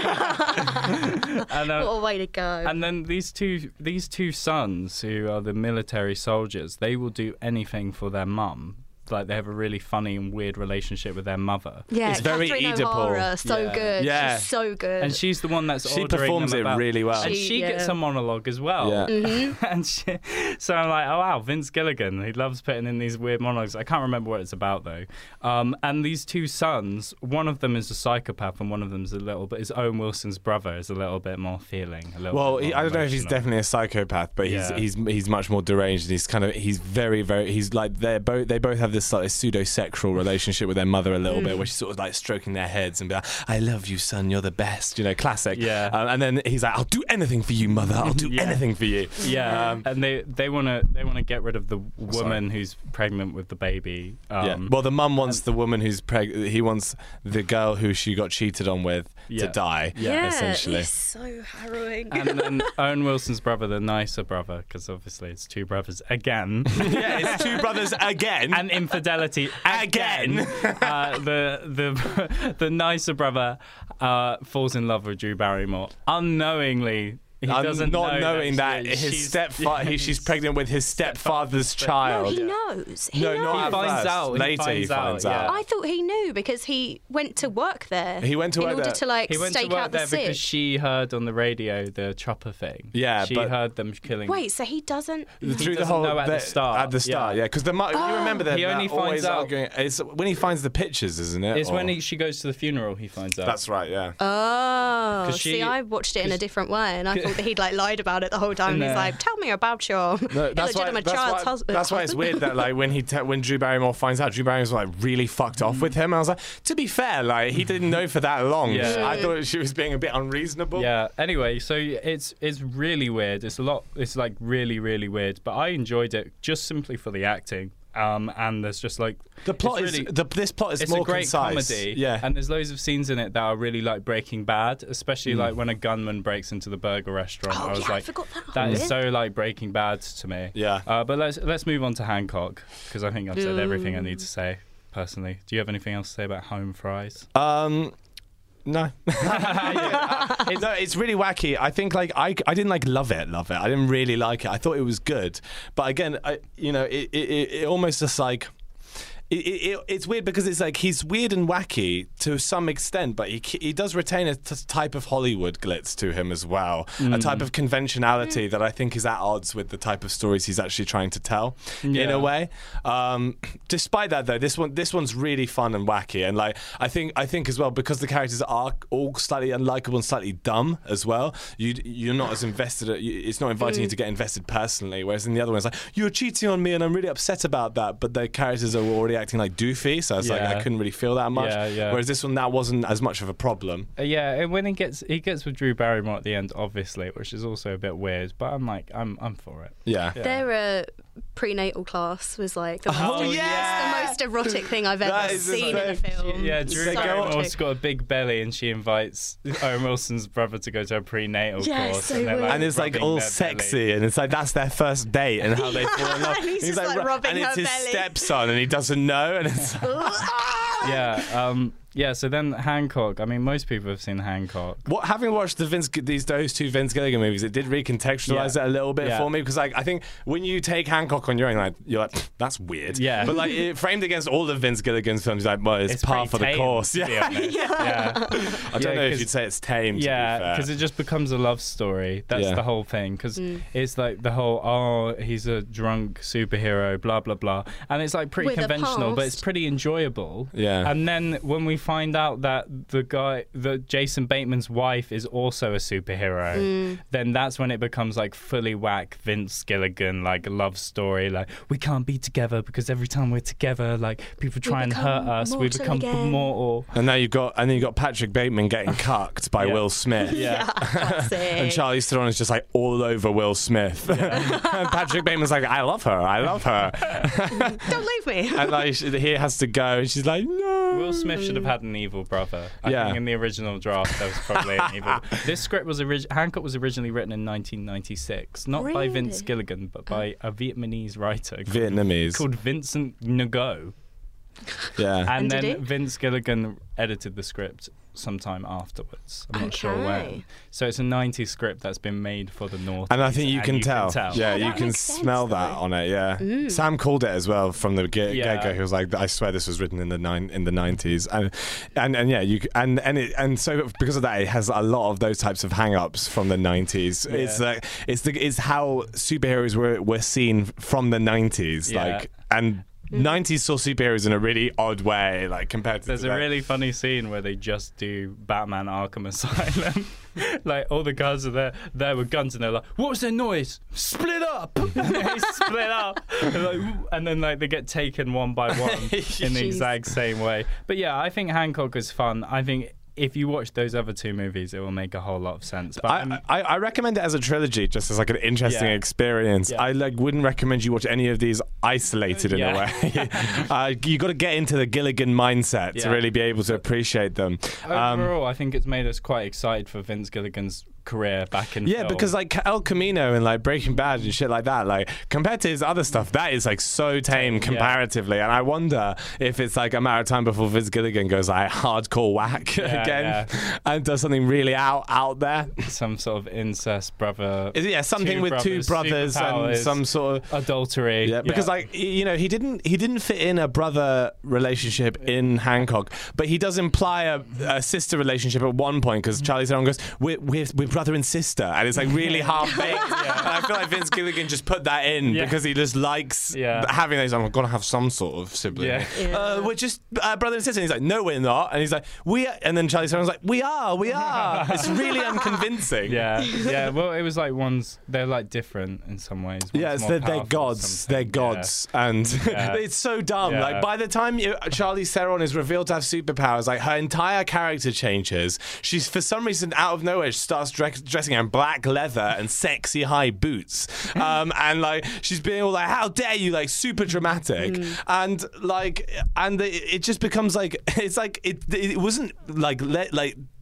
and, uh, What a way to go. and then these two these two sons who are the military soldiers, they will do anything for their mum. Like they have a really funny and weird relationship with their mother. yeah, it's very Catherine Oedipal. O'Hara, so Yeah. good. Yeah. She's so good. And she's the one that's She ordering performs them it about. really well. And She- she gets yeah. a monologue as well. Yeah. Mm-hmm. and she, so I'm like, oh wow, Vince Gilligan. He loves putting in these weird monologues. I can't remember what it's about though. Um, and these two sons, one of them is a psychopath, and one of them is a little bit. Is Owen Wilson's brother is a little bit more feeling. A little Well, bit he, more I don't know if he's emotional. definitely a psychopath, but he's Yeah. he's he's much more deranged. And he's kind of he's very very he's like they're both they both have this like pseudo sexual relationship with their mother a little bit, where she's sort of like stroking their heads and be like, "I love you, son. You're the best." You know, classic. Yeah. Um, and then he's like, "I'll do anything for you, mother. I'll do Yeah. anything for you." Yeah, Um, and they they want to they want to get rid of the woman who's pregnant with the baby. Um, yeah. Well, the mum wants the woman who's pregnant. He wants the girl who she got cheated on with Yeah. to die. yeah, essentially. it's so harrowing. and then Owen Wilson's brother, the nicer brother, because obviously it's two brothers again. Yeah, it's two brothers again. And infidelity again. Again. uh, the the the nicer brother uh, falls in love with Drew Barrymore unknowingly. He I'm doesn't not know knowing that, she- his she's- stepfather, he, she's pregnant with his stepfather's no, child. he knows. He No, knows. not He at finds first. out, he Later, he finds out, finds yeah. out. I thought he knew because he went to work there. He went to in work order there. to like He went to stake work out the there because sick. she heard on the radio the chopper thing. Yeah, she but- heard them killing. Wait, so he doesn't? Through the doesn't whole know at the start. At the start, yeah, because the mu- you remember that He only that always finds out- arguing. It's when he finds the pictures, isn't it? It's Or- when he, she goes to the funeral he finds out. That's right, yeah. Oh, 'Cause see, she- I watched it in a 'cause- different way, and I thought that he'd like lied about it the whole time. And he's No. like, "Tell me about your No, that's why. illegitimate That's child's why, husband." that's why it's weird that like when he te- when Drew Barrymore finds out, Drew Barrymore's like really fucked off with him. I was like, to be fair, like he didn't know for that long. Yeah. I thought she was being a bit unreasonable. Yeah. Anyway, so it's it's really weird. It's a lot. It's like really really weird. But I enjoyed it just simply for the acting. Um, and there's just like The plot it's is really, the, this plot is it's more a great concise. comedy. Yeah, And there's loads of scenes in it that are really like Breaking Bad, especially like when a gunman breaks into the burger restaurant. Oh, I was yeah, I like, forgot that that one. is so like Breaking Bad to me. Yeah. Uh, but let's let's move on to Hancock because I think I've said everything I need to say personally. Do you have anything else to say about Home Fries? Um, No. It's, no, it's really wacky. I think like I, I didn't like love it, love it. I didn't really like it. I thought it was good, but again, I, you know, it, it, it almost just like. It, it, it's weird because it's like he's weird and wacky to some extent, but he he does retain a t- type of Hollywood glitz to him as well, mm. a type of conventionality mm. that I think is at odds with the type of stories he's actually trying to tell yeah. in a way. Um, despite that, though, this one this one's really fun and wacky, and like I think I think as well because the characters are all slightly unlikable and slightly dumb as well. You you're not as invested. It's not inviting mm. you to get invested personally, whereas in the other one, it's like you're cheating on me, and I'm really upset about that. But the characters are already acting like doofy, so I was yeah. like I couldn't really feel that much. Yeah, yeah. Whereas this one, that wasn't as much of a problem. Uh, yeah, and when he gets he gets with Drew Barrymore at the end, obviously, which is also a bit weird. But I'm like, I'm I'm for it. Yeah. yeah. Their uh, prenatal class was like the most, oh, yeah. the most erotic thing I've ever seen in a film. Yeah, Drew so Barrymore's got a big belly, and she invites Owen Wilson's brother to go to a prenatal yeah, course, so and, weird. like, and it's like all sexy, belly. And it's like that's their first date, and how they fall in love. and he's, he's just like, like rubbing and it's her his belly. stepson, and he doesn't know, and it's. yeah, um, yeah. So then Hancock. I mean, most people have seen Hancock. What having watched the Vince these those two Vince Gilligan movies, it did recontextualize yeah. it a little bit yeah. for me because like I think when you take Hancock on your own, like you're like that's weird. Yeah. But like it, framed against all of Vince Gilligan's films, like well, it's, it's par for the tame, course. Yeah. yeah. yeah. I don't yeah, know if you'd say it's tame. Yeah, because it just becomes a love story. That's yeah. the whole thing. Because mm. it's like the whole oh he's a drunk superhero, blah blah blah, and it's like pretty With conventional, but it's pretty enjoyable. Yeah. And then when we find out that the guy, that Jason Bateman's wife is also a superhero, mm. then that's when it becomes like fully whack Vince Gilligan like love story. Like we can't be together because every time we're together, like people try and hurt us. We become again. mortal. And now you've got and then you got Patrick Bateman getting cucked by yeah. Will Smith. Yeah. yeah and Charlize Theron is just like all over Will Smith. Yeah. And Patrick Bateman's like, I love her, I love her. Don't leave me. And like he has to go, and she's like, no. Will Smith should have had an evil brother. I yeah. think in the original draft there was probably an evil. This script was orig- Hancock was originally written in nineteen ninety-six, not really? by Vince Gilligan, but by a Vietnamese writer called, Vietnamese called Vincent Ngo. Yeah, and, and then Vince Gilligan edited the script sometime afterwards. I'm not okay. sure when. So it's a nineties script that's been made for the North. And I think you, can, you tell. can tell. Yeah, oh, you can smell sense, that though. on it. Yeah, mm. Sam called it as well from the get yeah. go. He was like, "I swear this was written in the nine in the nineties," and and and yeah, you and and it, and so because of that, it has a lot of those types of hang-ups from the nineties. Yeah. It's like it's the it's how superheroes were were seen from the nineties, yeah. like and. nineties saw superheroes in a really odd way, like compared to There's today. a really funny scene where they just do Batman Arkham Asylum. Like all the guys are there, there with guns, and they're like, "What was that noise? Split up!" And they split up, and, like, and then like they get taken one by one in the exact same way. But yeah, I think Hancock is fun. I think. If you watch those other two movies, it will make a whole lot of sense. But I, I, I recommend it as a trilogy, just as like an interesting yeah. experience. Yeah. I like wouldn't recommend you watch any of these isolated in yeah. a way. uh, you got to get into the Gilligan mindset yeah. to really be able to appreciate them. Overall, um, I think it's made us quite excited for Vince Gilligan's career back in yeah film. Because like El Camino and like Breaking Bad and shit like that, like compared to his other stuff, that is like so tame comparatively. Yeah. And I wonder if it's like a matter of time before Vince Gilligan goes like hardcore whack yeah, again yeah. and does something really out out there. Some sort of incest brother. Is it, yeah, something with brothers, two brothers and some sort of adultery. Yeah, because yeah. like you know he didn't he didn't fit in a brother relationship in Hancock, but he does imply a, a sister relationship at one point because Charlize Theron goes we're, we're we're brother and sister, and it's like really half baked. Yeah. And I feel like Vince Gilligan just put that in yeah. because he just likes yeah. having those. I'm gonna have some sort of sibling. Yeah. Yeah. Uh, we're just uh, brother and sister. And he's like, no, we're not. And he's like, we. Are. And then Charlize Theron's like, we are, we are. It's really unconvincing. Yeah, yeah. Well, it was like one's they're like different in some ways. One's yeah, more they're, they're powerful gods. They're gods, yeah. and Yeah. it's so dumb. Yeah. Like by the time you, Charlize Theron is revealed to have superpowers, like her entire character changes. She's for some reason out of nowhere she starts dress- dressing in black leather and sexy high boots, um, and like she's being all like, "How dare you!" Like super dramatic, mm. and like, and it, it just becomes like it's like it. It wasn't like let like.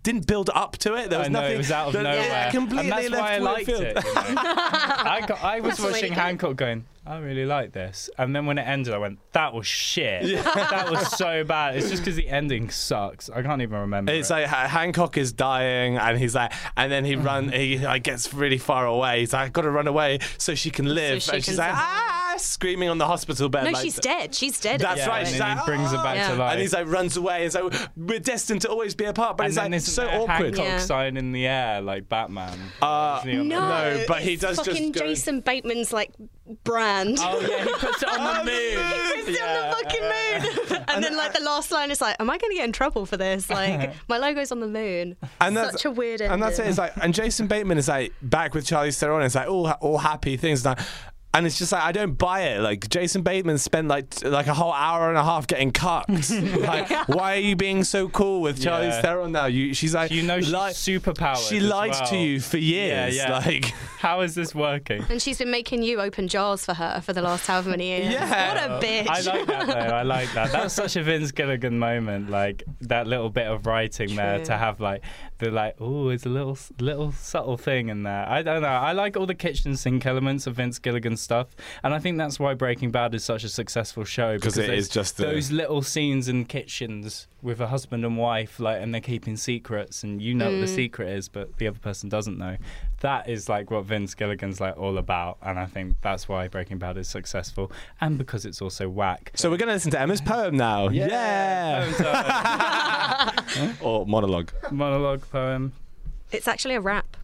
didn't build up to it. There was I know, nothing. it was out of that- nowhere. Yeah, completely and that's left why I liked field. it. You know? I, got, I was That's the way to watching do it. Hancock going, I really like this. And then when it ended, I went, that was shit. That was so bad. It's just because the ending sucks. I can't even remember It's it. like Ha- Hancock is dying, and he's like, and then he run, he like gets really far away. He's like, I've got to run away so she can live, she and she's can like, ah, screaming on the hospital bed. No, like, she's dead. She's dead. That's yeah, right. And She's then like, he brings her back Yeah. to life. and he's like runs away. It's like we're destined to always be apart, but and it's then like isn't so there awkward. Hancock Yeah. sign in the air like Batman? Uh, Isn't he on the- No, No, but he it's does just fucking go- Jason Bateman's like brand. Oh yeah, he puts it on the moon. He puts it Yeah. on the fucking moon. And then, like, the last line is like, am I going to get in trouble for this? Like, my logo's on the moon. And that's, Such a weird ending. And that's it. It's like, and Jason Bateman is like back with Charlize Theron. It's like all all happy things. Like, and it's just like I don't buy it. Like Jason Bateman spent like t- like a whole hour and a half getting cucked. Like, why are you being so cool with Charlize Yeah. Theron now? You, she's like, You know she's li- superpowered She as lied well. to you for years. Yeah, yeah. Like, How is this working? And she's been making you open jars for her for the last however many years. Yeah. What a bitch. I like that though. I like that. That was such a Vince Gilligan moment, like that little bit of writing there True. to have like the like, oh, it's a little little subtle thing in there. I don't know. I like all the kitchen sink elements of Vince Gilligan's stuff, and I think that's why Breaking Bad is such a successful show because it there's is just the, those little scenes in kitchens with a husband and wife, like, and they're keeping secrets, and you know what the secret is, but the other person doesn't know. That is like what Vince Gilligan's like all about, and I think that's why Breaking Bad is successful, and because it's also whack. So we're gonna listen to Emma's poem now. Yeah. Poem Or monologue. time. Monologue poem. It's actually a rap.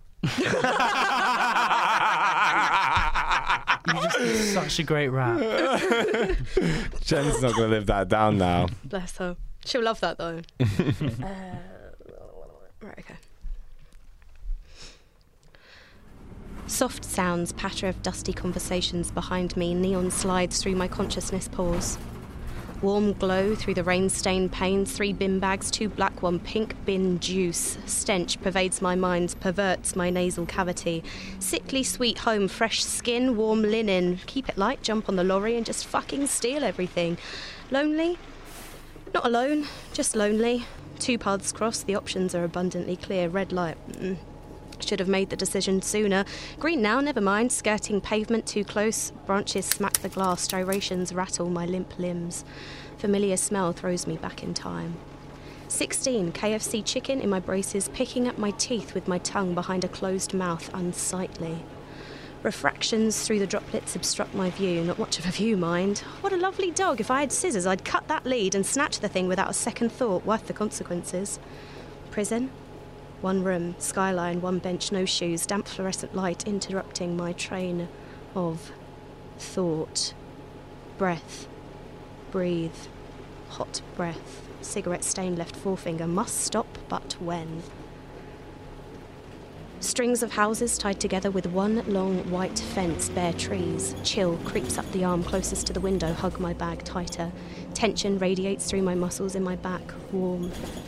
You just did such a great rap. Jen's not gonna live that down now. Bless her. She'll love that, though. uh, right, okay. Soft sounds patter of dusty conversations behind me. Neon slides through my consciousness pores. Warm glow through the rain-stained panes. Three bin bags, two black, one pink. Bin juice. Stench pervades my mind, perverts my nasal cavity. Sickly sweet home, fresh skin, warm linen. Keep it light, jump on the lorry and just fucking steal everything. Lonely? Not alone, just lonely. Two paths cross, the options are abundantly clear. Red light. Mm. Should have made the decision sooner. Green now, never mind. Skirting pavement too close. Branches smack the glass. Gyrations rattle my limp limbs. Familiar smell throws me back in time. sixteen. K F C chicken in my braces, picking at my teeth with my tongue behind a closed mouth, unsightly. Refractions through the droplets obstruct my view. Not much of a view, mind. What a lovely dog. If I had scissors, I'd cut that lead and snatch the thing without a second thought, worth the consequences. Prison? One room, skyline, one bench, no shoes, damp fluorescent light interrupting my train of thought. Breath. Breathe. Hot breath. Cigarette stain left forefinger. Must stop, but when? Strings of houses tied together with one long white fence, bare trees. Chill creeps up the arm closest to the window, hug my bag tighter. Tension radiates through my muscles in my back, warm.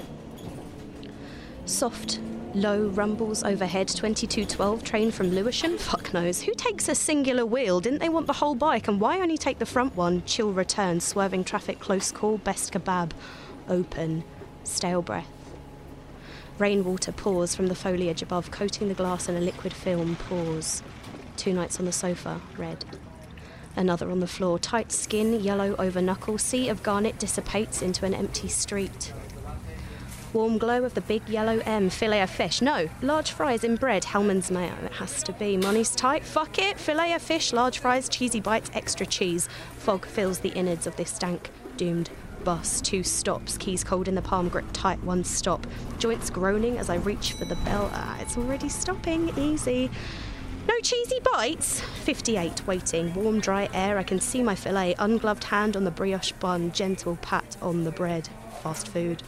Soft, low rumbles overhead, twenty-two twelve, train from Lewisham? Fuck knows. Who takes a singular wheel? Didn't they want the whole bike? And why only take the front one? Chill return, swerving traffic, close call, best kebab. Open, stale breath. Rainwater pours from the foliage above, coating the glass in a liquid film. Pause. Two nights on the sofa, red. Another on the floor, tight skin, yellow over knuckle. Sea of garnet dissipates into an empty street. Warm glow of the big yellow M, fillet of fish. No, large fries in bread, Hellman's mayo. It has to be. Money's tight, fuck it. Fillet of fish, large fries, cheesy bites, extra cheese. Fog fills the innards of this dank, doomed bus. Two stops, keys cold in the palm, grip tight, one stop. Joints groaning as I reach for the bell. Ah, it's already stopping. Easy. No cheesy bites? fifty-eight, waiting. Warm, dry air. I can see my fillet. Ungloved hand on the brioche bun. Gentle pat on the bread. Fast food.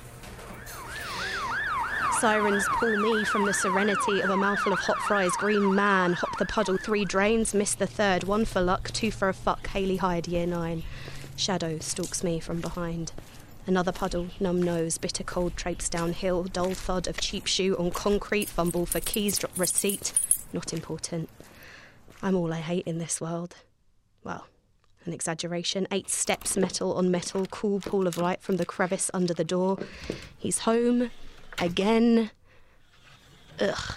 Sirens pull me from the serenity of a mouthful of hot fries. Green man, hop the puddle, three drains, miss the third. One for luck, two for a fuck. Hayley Hyde, year nine. Shadow stalks me from behind. Another puddle, numb nose, bitter cold traipse downhill. Dull thud of cheap shoe on concrete. Fumble for keys, drop receipt. Not important. I'm all I hate in this world. Well, an exaggeration. Eight steps, metal on metal. Cool pool of light from the crevice under the door. He's home. again. Ugh.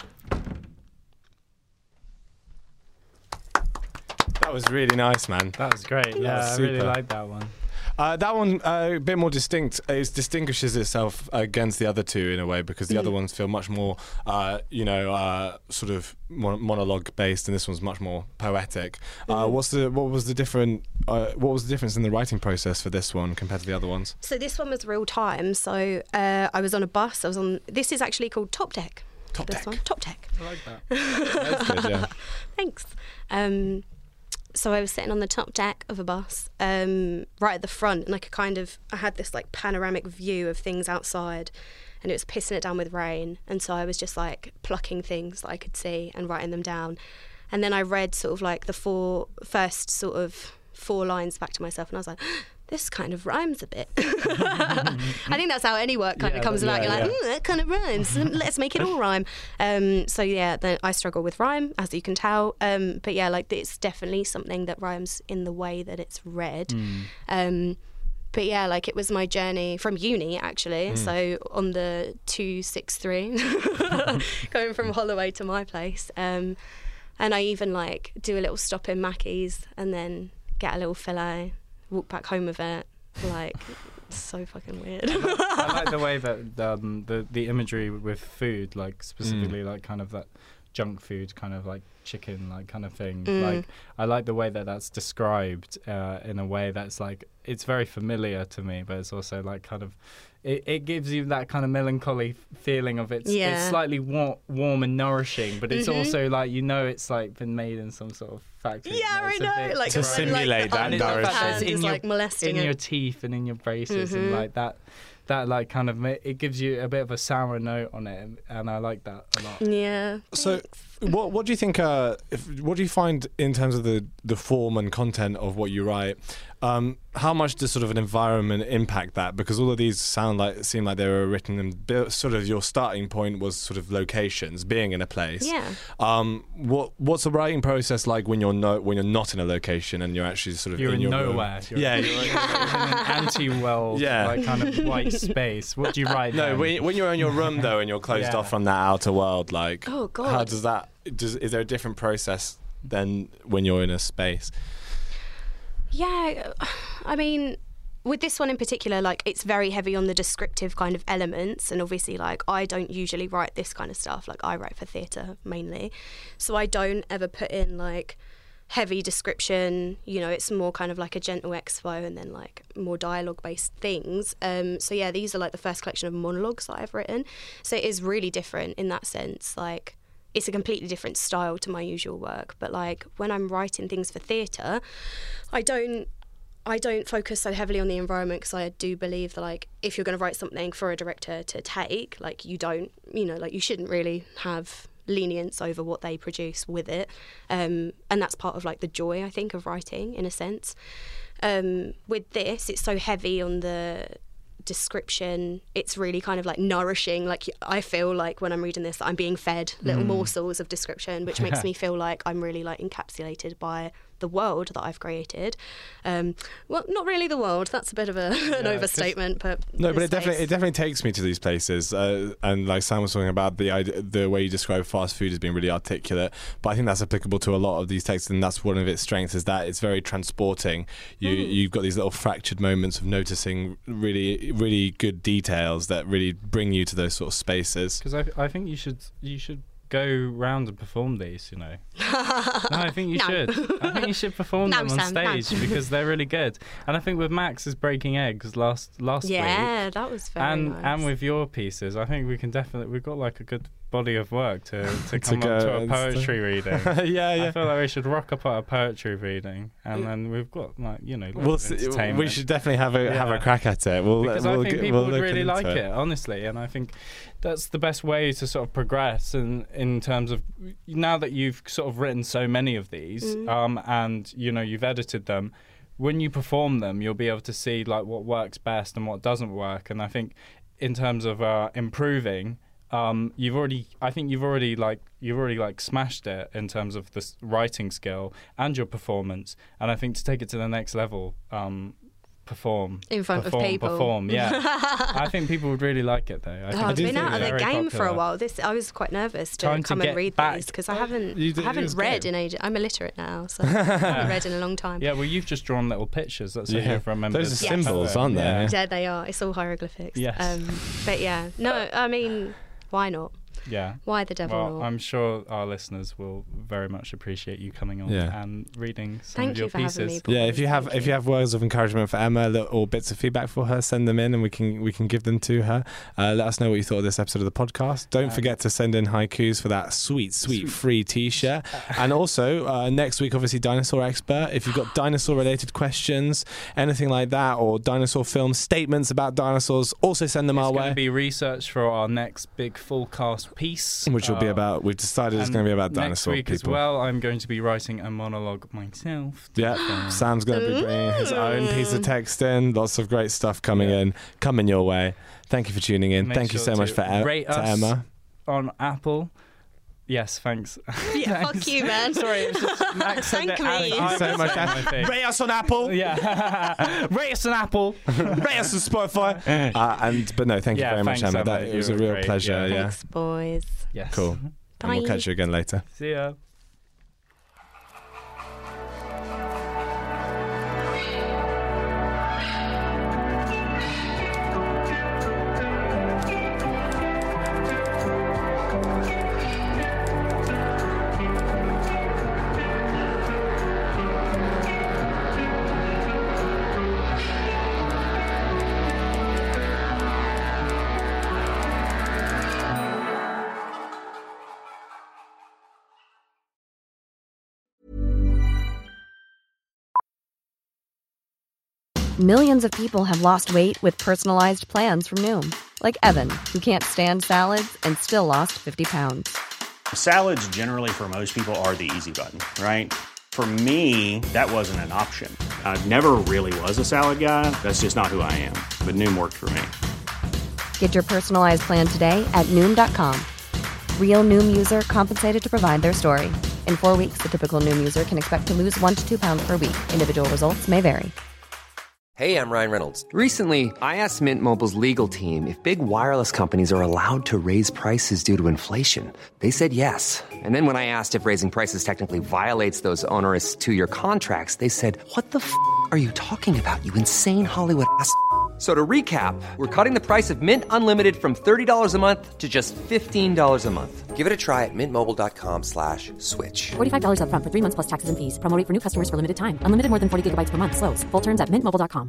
That was really nice, man. That was great. Yeah, was I really super. like that one. Uh, that one uh, a bit more distinct. It distinguishes itself against the other two in a way because the mm. other ones feel much more, uh, you know, uh, sort of mon- monologue based, and this one's much more poetic. Mm. Uh, what's the what was the different uh, what was the difference in the writing process for this one compared to the other ones? So this one was real time. So uh, I was on a bus. I was on. This is actually called Top Deck. Top this Deck. One. Top Deck. I like that. That's good. Yeah. Thanks. Um, So I was sitting on the top deck of a bus, um, right at the front, and I could kind of, I had this like panoramic view of things outside, and it was pissing it down with rain, and so I was just like plucking things that I could see and writing them down, and then I read sort of like the four first sort of four lines back to myself, and I was like, this kind of rhymes a bit. I think that's how any work kind Yeah, of comes that- about. yeah, You're like, yeah. mm, that kind of rhymes. Let's make it all rhyme. Um, so yeah, then I struggle with rhyme, as you can tell. Um, but yeah, like it's definitely something that rhymes in the way that it's read. Mm. Um, but yeah, like it was my journey from uni actually. Mm. So on the two six three, going from Holloway to my place, um, and I even like do a little stop in Mackey's and then get a little fillet. Walk back home with it, like so fucking weird. I like the way that um, the the imagery with food, like specifically mm. like kind of that junk food, kind of like chicken, like kind of thing. Mm. Like I like the way that that's described uh, in a way that's like it's very familiar to me, but it's also like kind of. It, it gives you that kind of melancholy f- feeling of it's, yeah. it's slightly war- warm and nourishing, but it's mm-hmm. also like you know it's like been made in some sort of factory. Yeah, you know, I it's a know. bit Like to when, simulate like, the that upper nourishment. hand in is your, like molesting in it. your teeth and in your braces mm-hmm. and like that. That like kind of ma- it gives you a bit of a sour note on it, and, and I like that a lot. Yeah. So, what what do you think? Uh, if, what do you find in terms of the the form and content of what you write? Um, how much does sort of an environment impact that? Because all of these sound like seem like they were written and built, sort of your starting point was sort of locations, being in a place. Yeah. Um, what what's the writing process like when you're no when you're not in a location and you're actually sort of You're in in your nowhere. room? You're Yeah. you're, you're in an anti-world, Yeah. like kind of white space. What do you write? No, then? when, when you're in your room though and you're closed Yeah. off from that outer world, like, Oh, God. how does that? Does is there a different process than when you're in a space? Yeah, I mean, with this one in particular, like it's very heavy on the descriptive kind of elements, and obviously like I don't usually write this kind of stuff. Like I write for theatre mainly, so I don't ever put in like heavy description. You know, it's more kind of like a gentle expo and then like more dialogue based things. Um, so yeah, these are like the first collection of monologues that I've written. So it is really different in that sense. Like it's a completely different style to my usual work. But like when I'm writing things for theatre, I don't I don't focus so heavily on the environment because I do believe that like if you're going to write something for a director to take, like you don't, you know, like you shouldn't really have lenience over what they produce with it. Um, and that's part of like the joy, I think, of writing in a sense. Um, with this, it's so heavy on the description. It's really kind of like nourishing. Like I feel like when I'm reading this that I'm being fed little mm. morsels of description, which makes me feel like I'm really like encapsulated by the world that I've created. Um, well, not really the world. That's a bit of a, an Yeah, overstatement, but no, but this it definitely space. it definitely takes me to these places. Uh, and like Sam was talking about the idea, the way you describe fast food as being really articulate. But I think that's applicable to a lot of these texts, and that's one of its strengths is that it's very transporting. You Mm. you've got these little fractured moments of noticing really really good details that really bring you to those sort of spaces. Because I, I think you should you should go round and perform these, you know. No, I think you No. should. I think you should perform No, them on Sam, no. stage because they're really good. And I think with Max's Breaking Eggs last last week, Yeah, that was very and nice. and with your pieces, I think we can definitely we've got like a good body of work to to come go up to a and poetry reading. yeah, yeah. I feel like we should rock up at a poetry reading, and then we've got like you know. We'll loads of see, entertainment. we should definitely have a have a Yeah. crack at it. We'll because we'll I think get, people we'll would look really into like it. it, honestly, and I think that's the best way to sort of progress. And in terms of now that you've sort of written so many of these, Mm. um, and you know you've edited them, when you perform them, you'll be able to see like what works best and what doesn't work. And I think in terms of uh, improving. Um, you've already, I think you've already like you've already like smashed it in terms of the writing skill and your performance. And I think to take it to the next level, um, perform in front perform, of people. Perform, yeah. I think people would really like it though. I Oh, think I've been out of the very game for a popular. while. This I was quite nervous to Time to come get and read back. these because I haven't You did- I haven't it was read good. in ages. I'm illiterate now, so I haven't read in a long time. Yeah, well, you've just drawn little pictures. That's how Yeah. you've remembered. Those are Yes. symbols, aren't they? Yeah. Yeah, they are. It's all hieroglyphics. Yes. Um, but yeah, no, I mean, why not? Yeah. Why the devil Well, not? I'm sure our listeners will very much appreciate you coming on Yeah. and reading some Thank of you your for pieces. having me, Paul. Yeah, if you have Thank if you have words of encouragement for Emma li- or bits of feedback for her, send them in and we can we can give them to her. Uh, let us know what you thought of this episode of the podcast. Don't Um, forget to send in haikus for that sweet, sweet, free T-shirt. And also uh, next week, obviously, Dinosaur Expert. If you've got dinosaur-related questions, anything like that, or dinosaur film statements about dinosaurs, also send them It's our going to way. be research for our next big full cast piece, Which will be Uh, about. We've decided it's and going to be about next dinosaur week people. as well. I'm going to be writing a monologue myself. Yeah, Sam's going to be bringing his own piece of text in. Lots of great stuff coming Yeah. in, coming your way. Thank you for tuning in. Make Thank you sure so much to for e- rate to us Emma. on Apple. Yes, thanks. Yeah, fuck Thanks. you, man. Sorry, it was just Max said Thank that me. Alex Thank you was so much, saying my thing. Rate us on Apple. Yeah, rate us on Apple. Rate us on Spotify. Uh, and but no, thank you Yeah, very much, thanks, Emma. Emma. That, it You was a were real great, pleasure. yeah. Yeah, Thanks, boys. Yes. cool. And we'll Bye. catch you again later. See ya. Millions of people have lost weight with personalized plans from Noom. Like Evan, who can't stand salads and still lost fifty pounds. Salads generally for most people are the easy button, right? For me, that wasn't an option. I never really was a salad guy. That's just not who I am. But Noom worked for me. Get your personalized plan today at Noom dot com. Real Noom user compensated to provide their story. In four weeks, the typical Noom user can expect to lose one to two pounds per week. Individual results may vary. Hey, I'm Ryan Reynolds. Recently, I asked Mint Mobile's legal team if big wireless companies are allowed to raise prices due to inflation. They said yes. And then when I asked if raising prices technically violates those onerous two-year contracts, they said, "What the f*** are you talking about, you insane Hollywood ass?" So to recap, we're cutting the price of Mint Unlimited from thirty dollars a month to just fifteen dollars a month. Give it a try at mintmobile.com slash switch. forty-five dollars up front for three months plus taxes and fees. Promo rate for new customers for limited time. Unlimited more than forty gigabytes per month. Slows full terms at mint mobile dot com.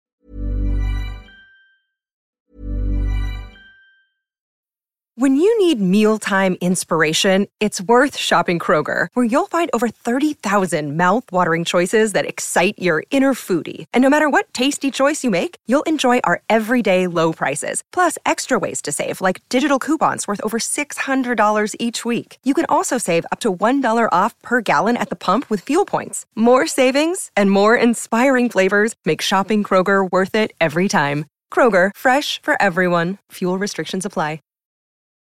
When you need mealtime inspiration, it's worth shopping Kroger, where you'll find over thirty thousand mouth-watering choices that excite your inner foodie. And no matter what tasty choice you make, you'll enjoy our everyday low prices, plus extra ways to save, like digital coupons worth over six hundred dollars each week. You can also save up to one dollar off per gallon at the pump with fuel points. More savings and more inspiring flavors make shopping Kroger worth it every time. Kroger, fresh for everyone. Fuel restrictions apply.